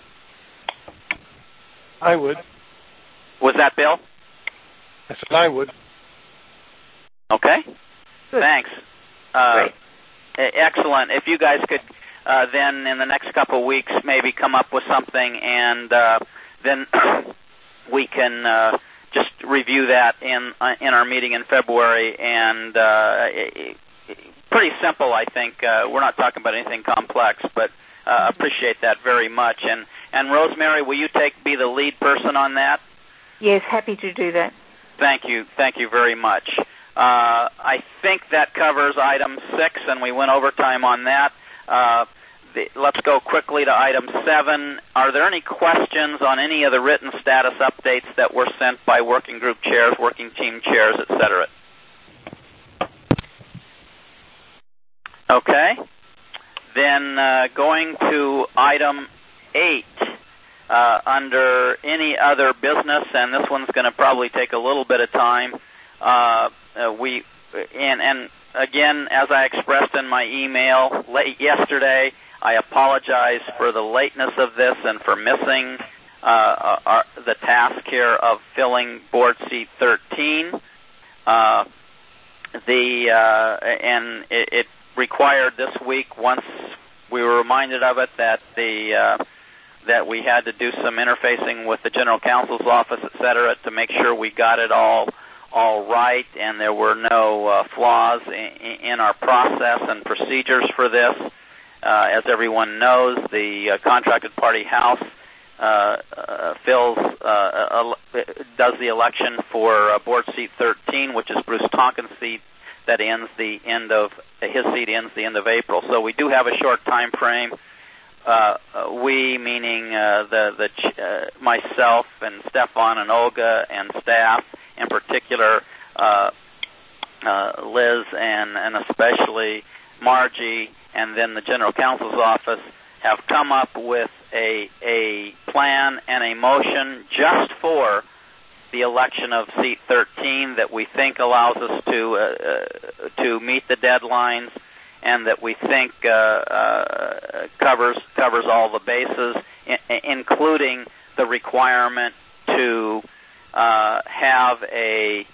I would. Was that Bill? I said I would. Okay. Good. Thanks. Uh, Great. Excellent. If you guys could uh, then in the next couple of weeks maybe come up with something, and uh, then we can uh, just review that in uh, in our meeting in February. And uh, it, it, pretty simple, I think. Uh, we're not talking about anything complex, but uh, appreciate that very much. And and Rosemary, will you take be the lead person on that? Yes, happy to do that. Thank you. Thank you very much. Uh, I think that covers item six, and we went overtime on that. Uh, the, let's go quickly to item seven. Are there any questions on any of the written status updates that were sent by working group chairs, working team chairs, et cetera? Okay. Then uh, going to item eight. Uh, under any other business, and this one's going to probably take a little bit of time. Uh, uh, we and, and again, as I expressed in my email late yesterday, I apologize for the lateness of this and for missing uh, our, the task here of filling board seat thirteen. Uh, the uh, and it, it required this week, once we were reminded of it, that the uh, that we had to do some interfacing with the General Counsel's office, et cetera, to make sure we got it all all right and there were no uh, flaws in, in our process and procedures for this. Uh, as everyone knows, the uh, contracted party house uh, uh, fills uh, uh, does the election for uh, board seat thirteen, which is Bruce Tonkin's seat. That ends the end of his seat ends the end of April. So we do have a short time frame. Uh, we, meaning uh, the the uh, myself and Stefan and Olga and staff, in particular uh, uh, Liz and and especially Margie, and then the General Counsel's office, have come up with a a plan and a motion just for the election of seat thirteen that we think allows us to uh, uh, to meet the deadlines, and that we think uh, uh, covers covers all the bases, I- including the requirement to uh, have a,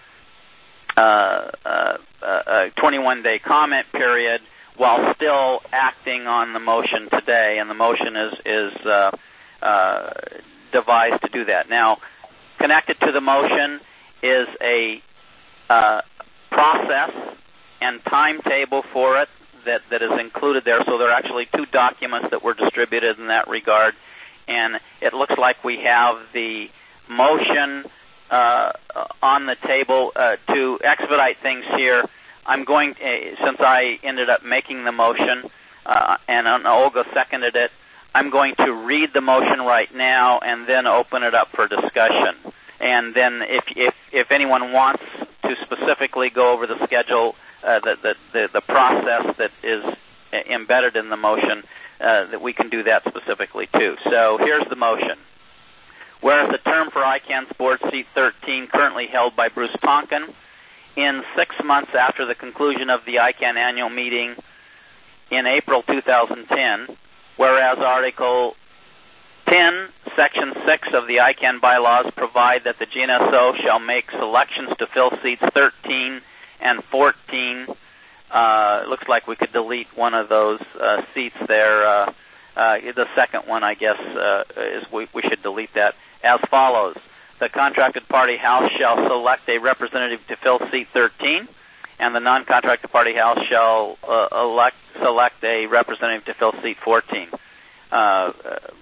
uh, uh, a twenty-one day comment period while still acting on the motion today. And the motion is is uh, uh, devised to do that. Now, connected to the motion is a uh, process and timetable for it that, that is included there. So there are actually two documents that were distributed in that regard. And it looks like we have the motion uh, on the table. Uh, to expedite things here, I'm going, uh, since I ended up making the motion uh, and uh, Olga seconded it, I'm going to read the motion right now and then open it up for discussion. And then if if, if anyone wants to specifically go over the schedule, uh, the, the, the, the process that is embedded in the motion, uh, that we can do that specifically too. So here's the motion. Whereas the term for I CAN's board seat thirteen, currently held by Bruce Tonkin, in six months after the conclusion of the I CAN annual meeting in April two thousand ten, whereas Article ten, Section six of the I CAN bylaws provide that the G N S O shall make selections to fill seats thirteen and fourteen. Uh, it looks like we could delete one of those uh, seats there. Uh, uh, the second one, I guess, uh, is we, we should delete that, as follows. The contracted party house shall select a representative to fill seat thirteen, and the non-contracted party house shall uh, elect, select a representative to fill seat fourteen. Uh,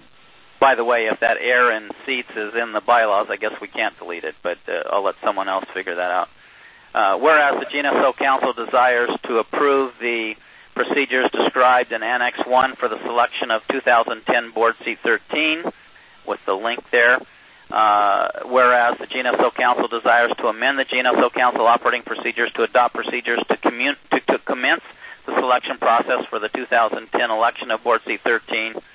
by the way, if that error in seats is in the bylaws, I guess we can't delete it, but uh, I'll let someone else figure that out. Uh, whereas the G N S O Council desires to approve the procedures described in Annex one for the selection of two thousand ten Board Seat thirteen, with the link there. Uh, whereas the G N S O Council desires to amend the G N S O Council operating procedures to adopt procedures to, commun- to, to commence the selection process for the two thousand ten election of Board Seat thirteen.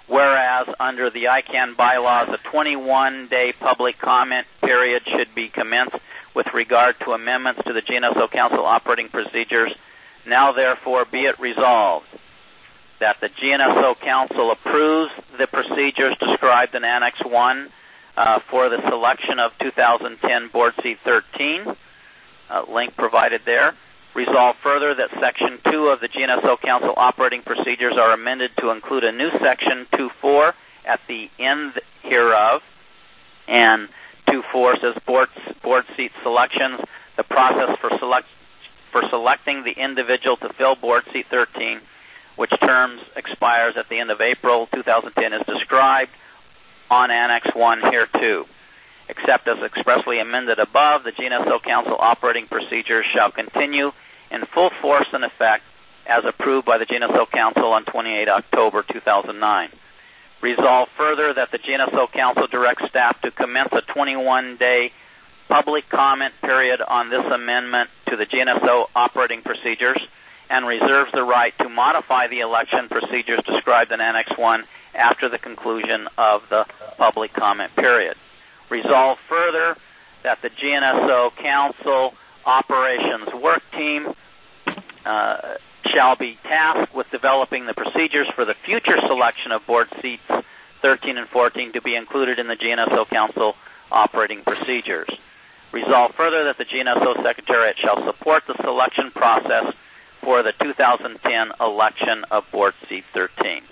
whereas under the I CANN bylaws, a twenty-one day public comment period should be commenced with regard to amendments to the G N S O Council operating procedures. Now, therefore, be it resolved that the G N S O Council approves the procedures described in Annex one uh, for the selection of two thousand ten Board Seat thirteen, uh, link provided there. Resolve further that Section two of the G N S O Council operating procedures are amended to include a new Section two point four at the end hereof, and two point four says board, board seat selections. The process for select for selecting the individual to fill Board Seat thirteen, which terms expires at the end of April two thousand ten, is described on Annex one here too. Except as expressly amended above, the G N S O Council operating procedures shall continue in full force and effect as approved by the G N S O Council on the twenty-eighth of October two thousand nine. Resolve further that the G N S O Council directs staff to commence a twenty-one day public comment period on this amendment to the G N S O operating procedures, and reserves the right to modify the election procedures described in Annex one after the conclusion of the public comment period. Resolve further that the G N S O Council Operations Work Team uh, shall be tasked with developing the procedures for the future selection of Board Seats thirteen and fourteen to be included in the G N S O Council Operating Procedures. Resolve further that the G N S O Secretariat shall support the selection process for the two thousand ten election of Board Seat thirteen.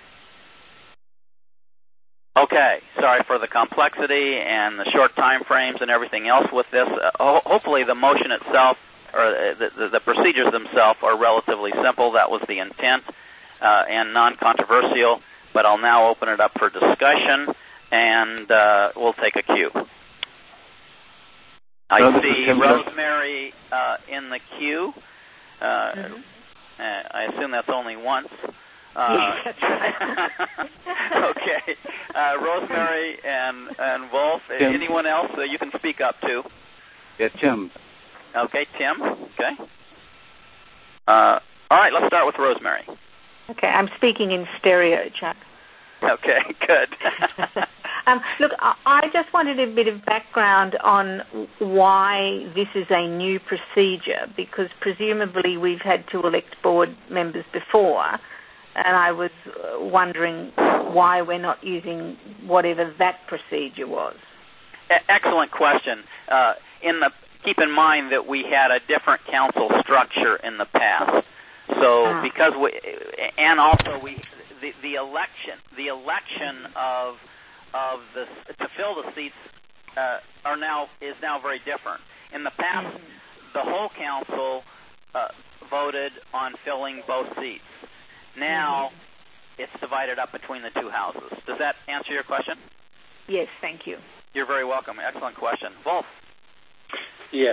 Okay, sorry for the complexity and the short time frames and everything else with this. Uh, ho- hopefully the motion itself, or the, the, the procedures themselves, are relatively simple. That was the intent, uh, and non-controversial, but I'll now open it up for discussion, and uh, we'll take a cue. I no, see Rosemary uh, in the queue. Uh, mm-hmm. uh, I assume that's only once. Uh, yes, that's right. Okay. Uh, Rosemary and, and Wolf. Tim. Anyone else that you can speak up to? Yeah, Tim. Okay, Tim. Okay. Uh, all right, let's start with Rosemary. Okay, I'm speaking in stereo, Chuck. Okay, good. um, look, I just wanted a bit of background on why this is a new procedure, because presumably we've had to elect board members before, and I was wondering why we're not using whatever that procedure was. Excellent question. Uh, in the keep in mind that we had a different council structure in the past. So uh-huh. because we, and also we, the, the election, the election of of the to fill the seats uh, are now is now very different. In the past, mm-hmm. the whole council uh, voted on filling both seats. Now mm-hmm. it's divided up between the two houses. Does that answer your question? Yes, thank you. You're very welcome. Excellent question. Wolf. Yes.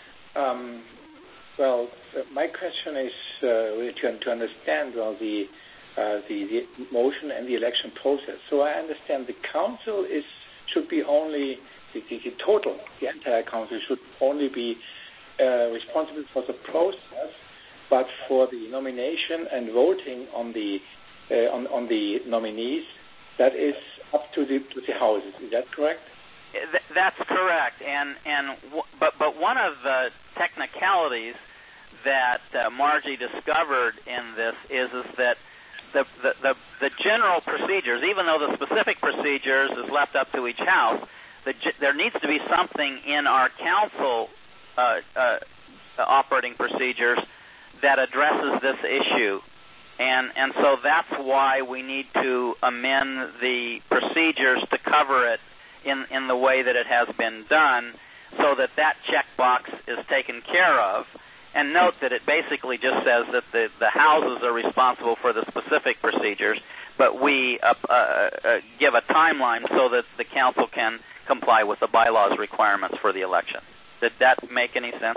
Um, well, uh, my question is uh, really to, to understand well the, uh, the the motion and the election process. So I understand the council is should be only the, the, the total, the entire council should only be uh, responsible for the process, but for the nomination and voting on the uh, on on the nominees, that is up to the to the houses. Is that correct? That's correct, and and w- but but one of the technicalities that uh, Margie discovered in this is is that the, the the the general procedures, even though the specific procedures is left up to each house, the, there needs to be something in our council uh, uh, operating procedures that addresses this issue, and and so that's why we need to amend the procedures to cover it in, in the way that it has been done, so that that checkbox is taken care of. And note that it basically just says that the, the houses are responsible for the specific procedures, but we uh, uh, uh, give a timeline so that the council can comply with the bylaws requirements for the election. Did that make any sense?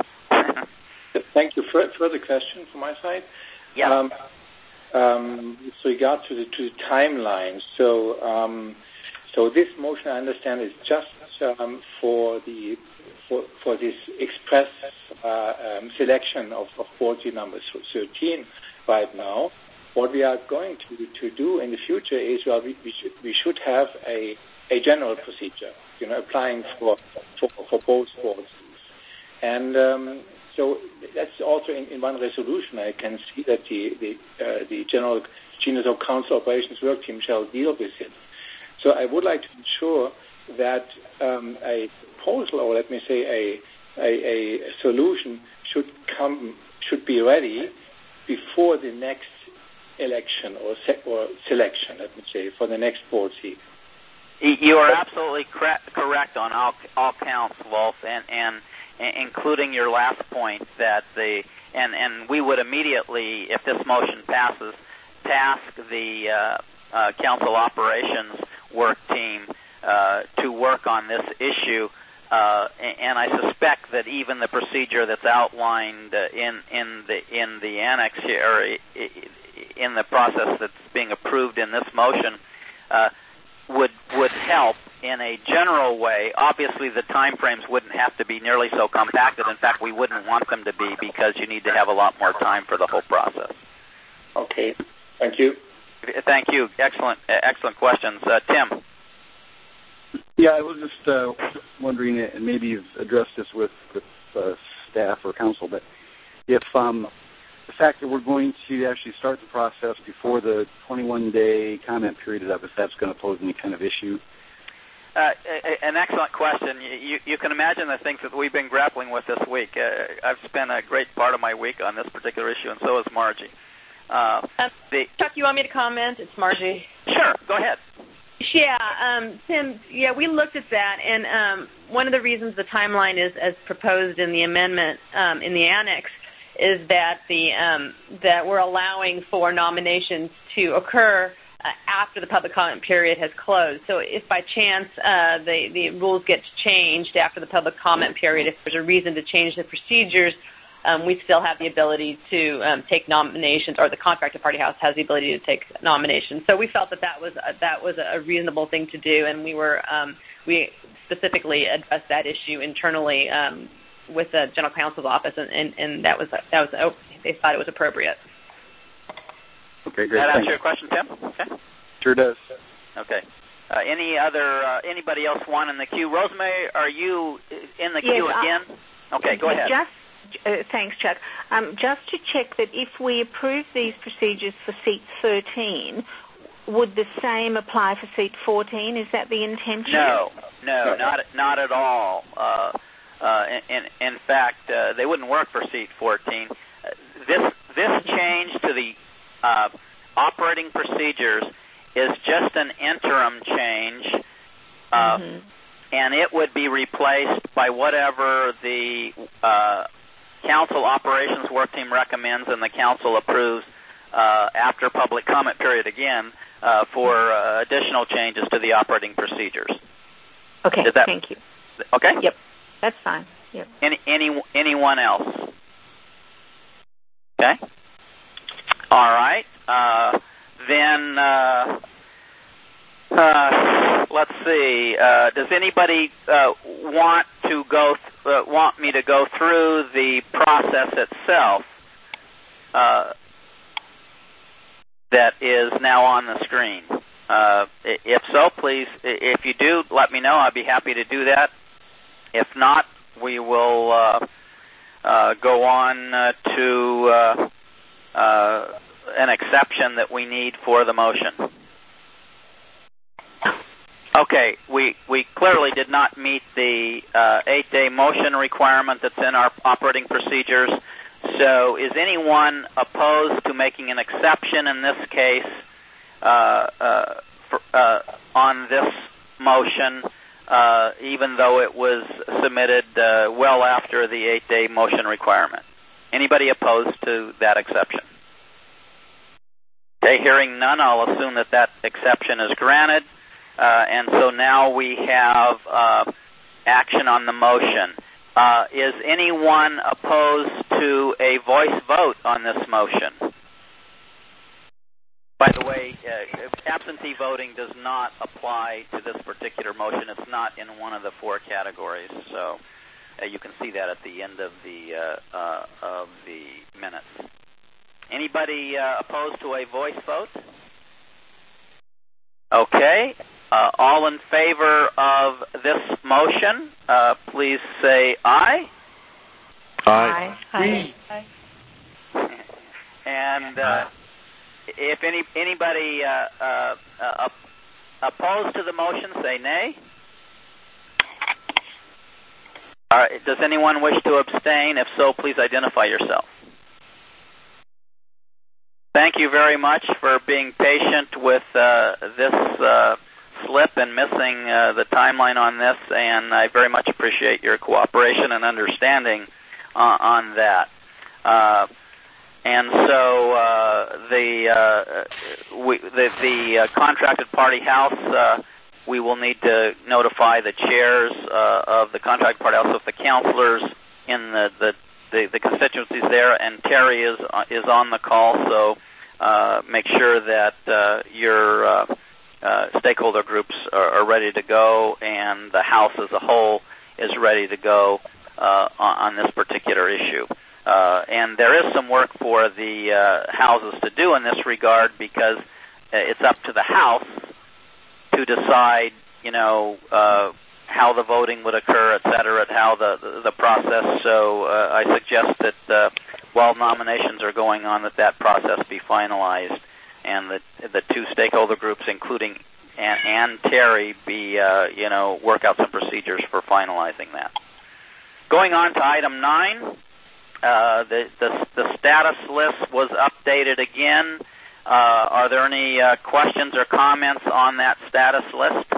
Thank you. Further question from my side? Yeah. Um, um, with regard to the, to the timeline, so um, So this motion, I understand, is just um, for the for, for this express uh, um, selection of, of board seat numbers thirteen right now. what we are going to, to do in the future is well, we, we, should, we should have a, a general procedure, you know, applying for, for, for both boards. And um, so that's also in, in one resolution. I can see that the, the, uh, the General G N S O Council Operations Work Team shall deal with it. So I would like to ensure that um, a proposal, or let me say a, a, a solution, should come should be ready before the next election or, se- or selection, let me say, for the next board seat. You are absolutely cre- correct on all, all counts, Wolf, and, and, and including your last point that the and, and we would immediately, if this motion passes, task the uh, uh, council operations work team uh, to work on this issue. Uh, and I suspect that even the procedure that's outlined uh, in in the in the annex here, or in the process that's being approved in this motion, uh, would would help in a general way. Obviously, the time frames wouldn't have to be nearly so compacted. In fact, we wouldn't want them to be, because you need to have a lot more time for the whole process. Okay. Thank you. Thank you. Excellent, excellent questions, uh, Tim. Yeah, I was just uh, wondering, and maybe you've addressed this with, with uh, staff or council, but if um, the fact that we're going to actually start the process before the twenty-one day comment period is up, if that's going to pose any kind of issue. Uh, an excellent question. You, you can imagine the things that we've been grappling with this week. Uh, I've spent a great part of my week on this particular issue, and so has Margie. Uh, um, the, Chuck, you want me to comment? It's Margie. Sure, go ahead. Yeah, um, Tim, yeah, we looked at that, and um, one of the reasons the timeline is as proposed in the amendment um, in the annex is that the um, that we're allowing for nominations to occur uh, after the public comment period has closed. So if by chance uh, the, the rules get changed after the public comment period, if there's a reason to change the procedures, Um, we still have the ability to um, take nominations, or the contracted party house has the ability to take nominations. So we felt that that was a, that was a reasonable thing to do, and we were um, we specifically addressed that issue internally um, with the general counsel's office, and, and, and that was that was oh, they thought it was appropriate. Okay, great. That Thanks. answer your question, Tim? Okay. Sure does. Okay. Uh, any other uh, anybody else want in the queue? Rosemary, are you in the queue yes, again? I, okay, go ahead. Just Uh, thanks, Chuck. Um, just to check that if we approve these procedures for seat thirteen, would the same apply for seat fourteen? Is that the intention? No, no, not not at all. Uh, uh, in, in fact, uh, they wouldn't work for seat fourteen. Uh, this this change to the uh, operating procedures is just an interim change, uh, mm-hmm. and it would be replaced by whatever the uh, Council Operations Work Team recommends and the Council approves uh, after public comment period again uh, for uh, additional changes to the operating procedures. Okay, that, thank you. Okay? Yep, that's fine. Yep. Any, any anyone else? Okay. All right. Uh, then uh, uh, let's see. Uh, does anybody uh, want to go? Th- uh, want me to go through the process itself uh, that is now on the screen? Uh, if so, please. If you do, let me know. I'd be happy to do that. If not, we will uh, uh, go on uh, to uh, uh, an exception that we need for the motion. Okay, we, we clearly did not meet the uh, eight-day motion requirement that's in our operating procedures. So is anyone opposed to making an exception in this case uh, uh, for, uh, on this motion, uh, even though it was submitted uh, well after the eight-day motion requirement? Anybody opposed to that exception? Okay, hearing none, I'll assume that that exception is granted. Uh, and so now we have uh, action on the motion. Uh, is anyone opposed to a voice vote on this motion? By the way, uh, absentee voting does not apply to this particular motion. It's not in one of the four categories. So uh, you can see that at the end of the uh, uh, of the minutes. Anybody uh, opposed to a voice vote? Okay. Uh, all in favor of this motion, uh, please say aye. Aye. Aye. Aye. And uh, if any anybody uh, uh, uh, opposed to the motion, say nay. All right. Does anyone wish to abstain? If so, please identify yourself. Thank you very much for being patient with uh, this uh, slip and missing uh, the timeline on this, and I very much appreciate your cooperation and understanding uh, on that. Uh, and so uh, the, uh, we, the the uh, contracted party house, uh, we will need to notify the chairs uh, of the contracted party house of the counselors in the, the, the, the constituencies there, and Terry is uh, is on the call, so uh, make sure that uh, your uh, uh, stakeholder groups are, are ready to go, and the house as a whole is ready to go uh, on, on this particular issue. Uh, and there is some work for the uh, houses to do in this regard, because it's up to the House to decide, you know, uh, how the voting would occur, et cetera, how the, the, the process. So uh, I suggest that uh, while nominations are going on, that that process be finalized, and that the two stakeholder groups, including and, and Terry, be, uh, you know, work out some procedures for finalizing that. Going on to item nine. Uh, the, the the status list was updated again. Uh, are there any uh, questions or comments on that status list?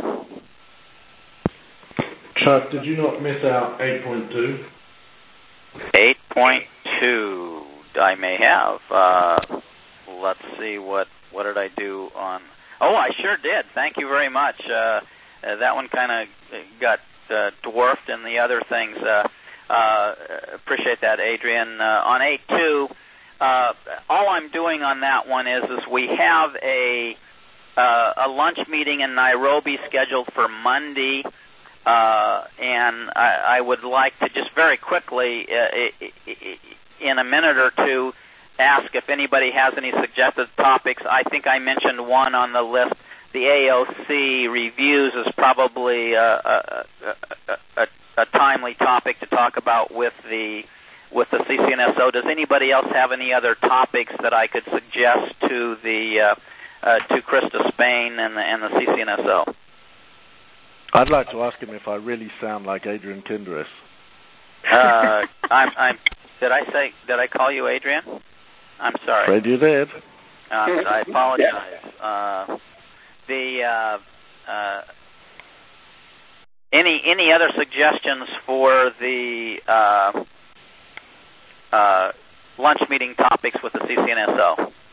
Chuck, did you not miss out eight point two? eight point two, I may have. Uh, let's see, what, what did I do on... Oh, I sure did. Thank you very much. Uh, uh, that one kind of got uh, dwarfed in the other things. Uh, Uh, appreciate that, Adrian. Uh, on eight two, uh, all I'm doing on that one is, is we have a uh, a lunch meeting in Nairobi scheduled for Monday, uh, and I, I would like to just very quickly, uh, in a minute or two, ask if anybody has any suggested topics. I think I mentioned one on the list. The A O C reviews is probably a, a, a, a a timely topic to talk about with the with the C C N S O. Does anybody else have any other topics that I could suggest to the uh, uh, to Krista Spain and the, and the C C N S O? I'd like to ask him if I really sound like Adrian Kinderis. Uh, I'm, I'm. Did I say? Did I call you Adrian? I'm sorry. Afraid you did. Uh, I apologize. Uh, the. Uh, uh, Any any other suggestions for the uh, uh, lunch meeting topics with the C C N S O?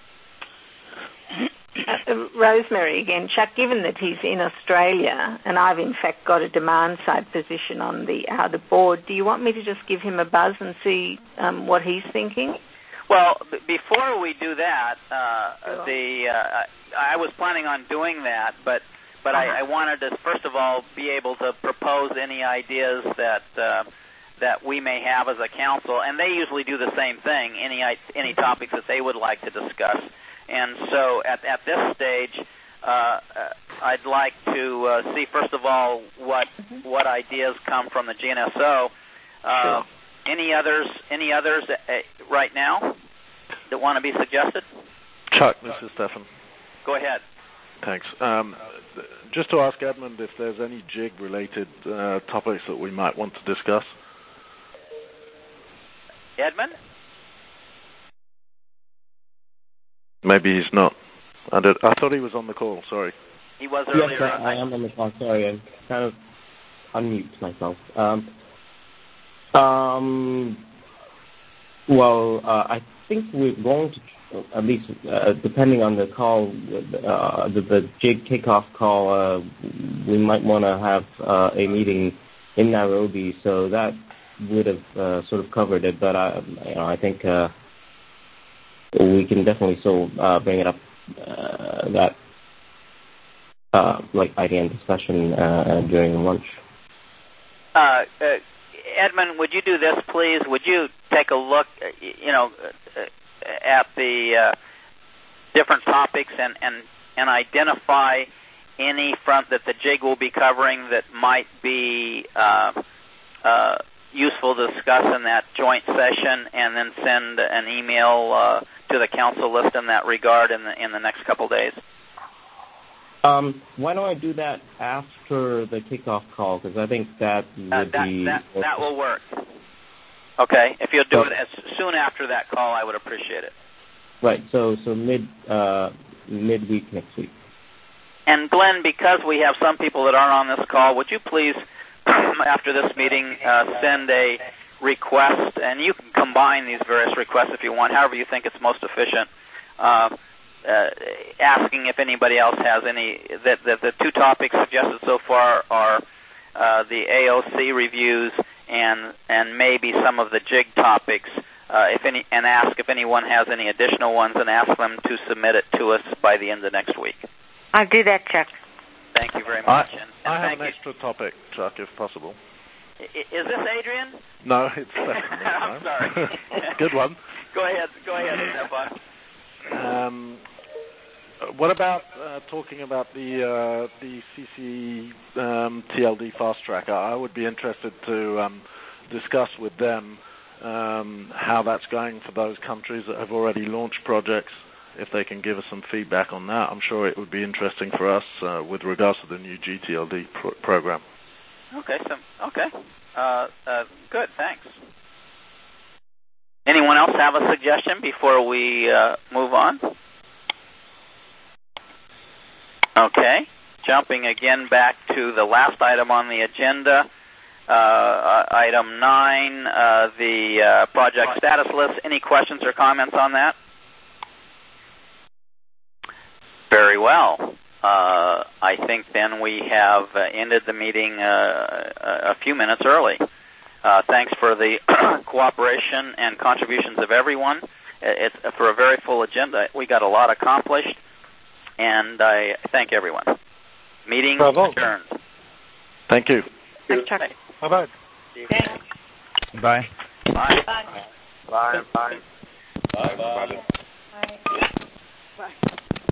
Uh, Rosemary again. Chuck, given that he's in Australia and I've in fact got a demand side position on the uh, the board, do you want me to just give him a buzz and see um, what he's thinking? Well, b- before we do that, uh, sure. the uh, I was planning on doing that, but. But I, I wanted to, first of all, be able to propose any ideas that uh, that we may have as a council, and they usually do the same thing, any any topics that they would like to discuss. And so at, at this stage, uh, I'd like to uh, see, first of all, what mm-hmm. what ideas come from the G N S O. Uh, sure. Any others, any others uh, right now that want to be suggested? Chuck, this is Stefan. Go ahead. Thanks. Um, just to ask Edmund if there's any jig-related uh, topics that we might want to discuss. Edmund? Maybe he's not. I, did, I thought he was on the call. Sorry. He was earlier. Yes, I, I am on the call. Sorry, I kind of unmute myself. Um, um, well, uh, I think we're going to. At least, uh, depending on the call, uh, the, the jig kickoff call, uh, we might want to have uh, a meeting in Nairobi, so that would have uh, sort of covered it. But I, you know, I think uh, we can definitely still uh, bring it up uh, that uh, like idea and discussion uh, during lunch. Uh, uh, Edmund, would you do this, please? Would you take a look? You know. Uh, at the uh, different topics and, and, and identify any front that the J I G will be covering that might be uh, uh, useful to discuss in that joint session, and then send an email uh, to the council list in that regard in the in the next couple days? Um, why don't I do that after the kickoff call? Because I think that would uh, that, be that, that will work. Okay, if you'll do so, it as soon after that call, I would appreciate it. Right. So so mid uh, midweek next week. And Glenn, because we have some people that aren't on this call, would you please, after this meeting, uh, send a request, and you can combine these various requests if you want, however you think it's most efficient. Uh, Uh, asking if anybody else has any, that, that the two topics suggested so far are uh, the A O C reviews and and maybe some of the J I G topics, uh, if any, and ask if anyone has any additional ones, and ask them to submit it to us by the end of next week. I'll do that, Chuck. Thank you very much. I, and, and I have thank an you. extra topic, Chuck, if possible. I, is this Adrian? No, it's Stefan. I'm sorry. Good one. Go ahead. Go ahead, Stefan. Um, what about uh, talking about the uh, the C C um, T L D fast track? I would be interested to um, discuss with them um, how that's going for those countries that have already launched projects. If they can give us some feedback on that, I'm sure it would be interesting for us uh, with regards to the new G T L D pro- program. Okay. So okay. Uh, uh, good. Thanks. Anyone else have a suggestion before we uh, move on? Okay. Jumping again back to the last item on the agenda, uh, item nine, uh, the uh, project status list. Any questions or comments on that? Very well. Uh, I think then we have uh, ended the meeting uh, a few minutes early. Uh, thanks for the cooperation and contributions of everyone. It's for a very full agenda. We got a lot accomplished, and I thank everyone. Meeting Bravo. adjourned. Thank you. Thanks, Chuck. Bye-bye. Bye. Bye. Bye. Bye. Bye. Bye. Bye. Bye.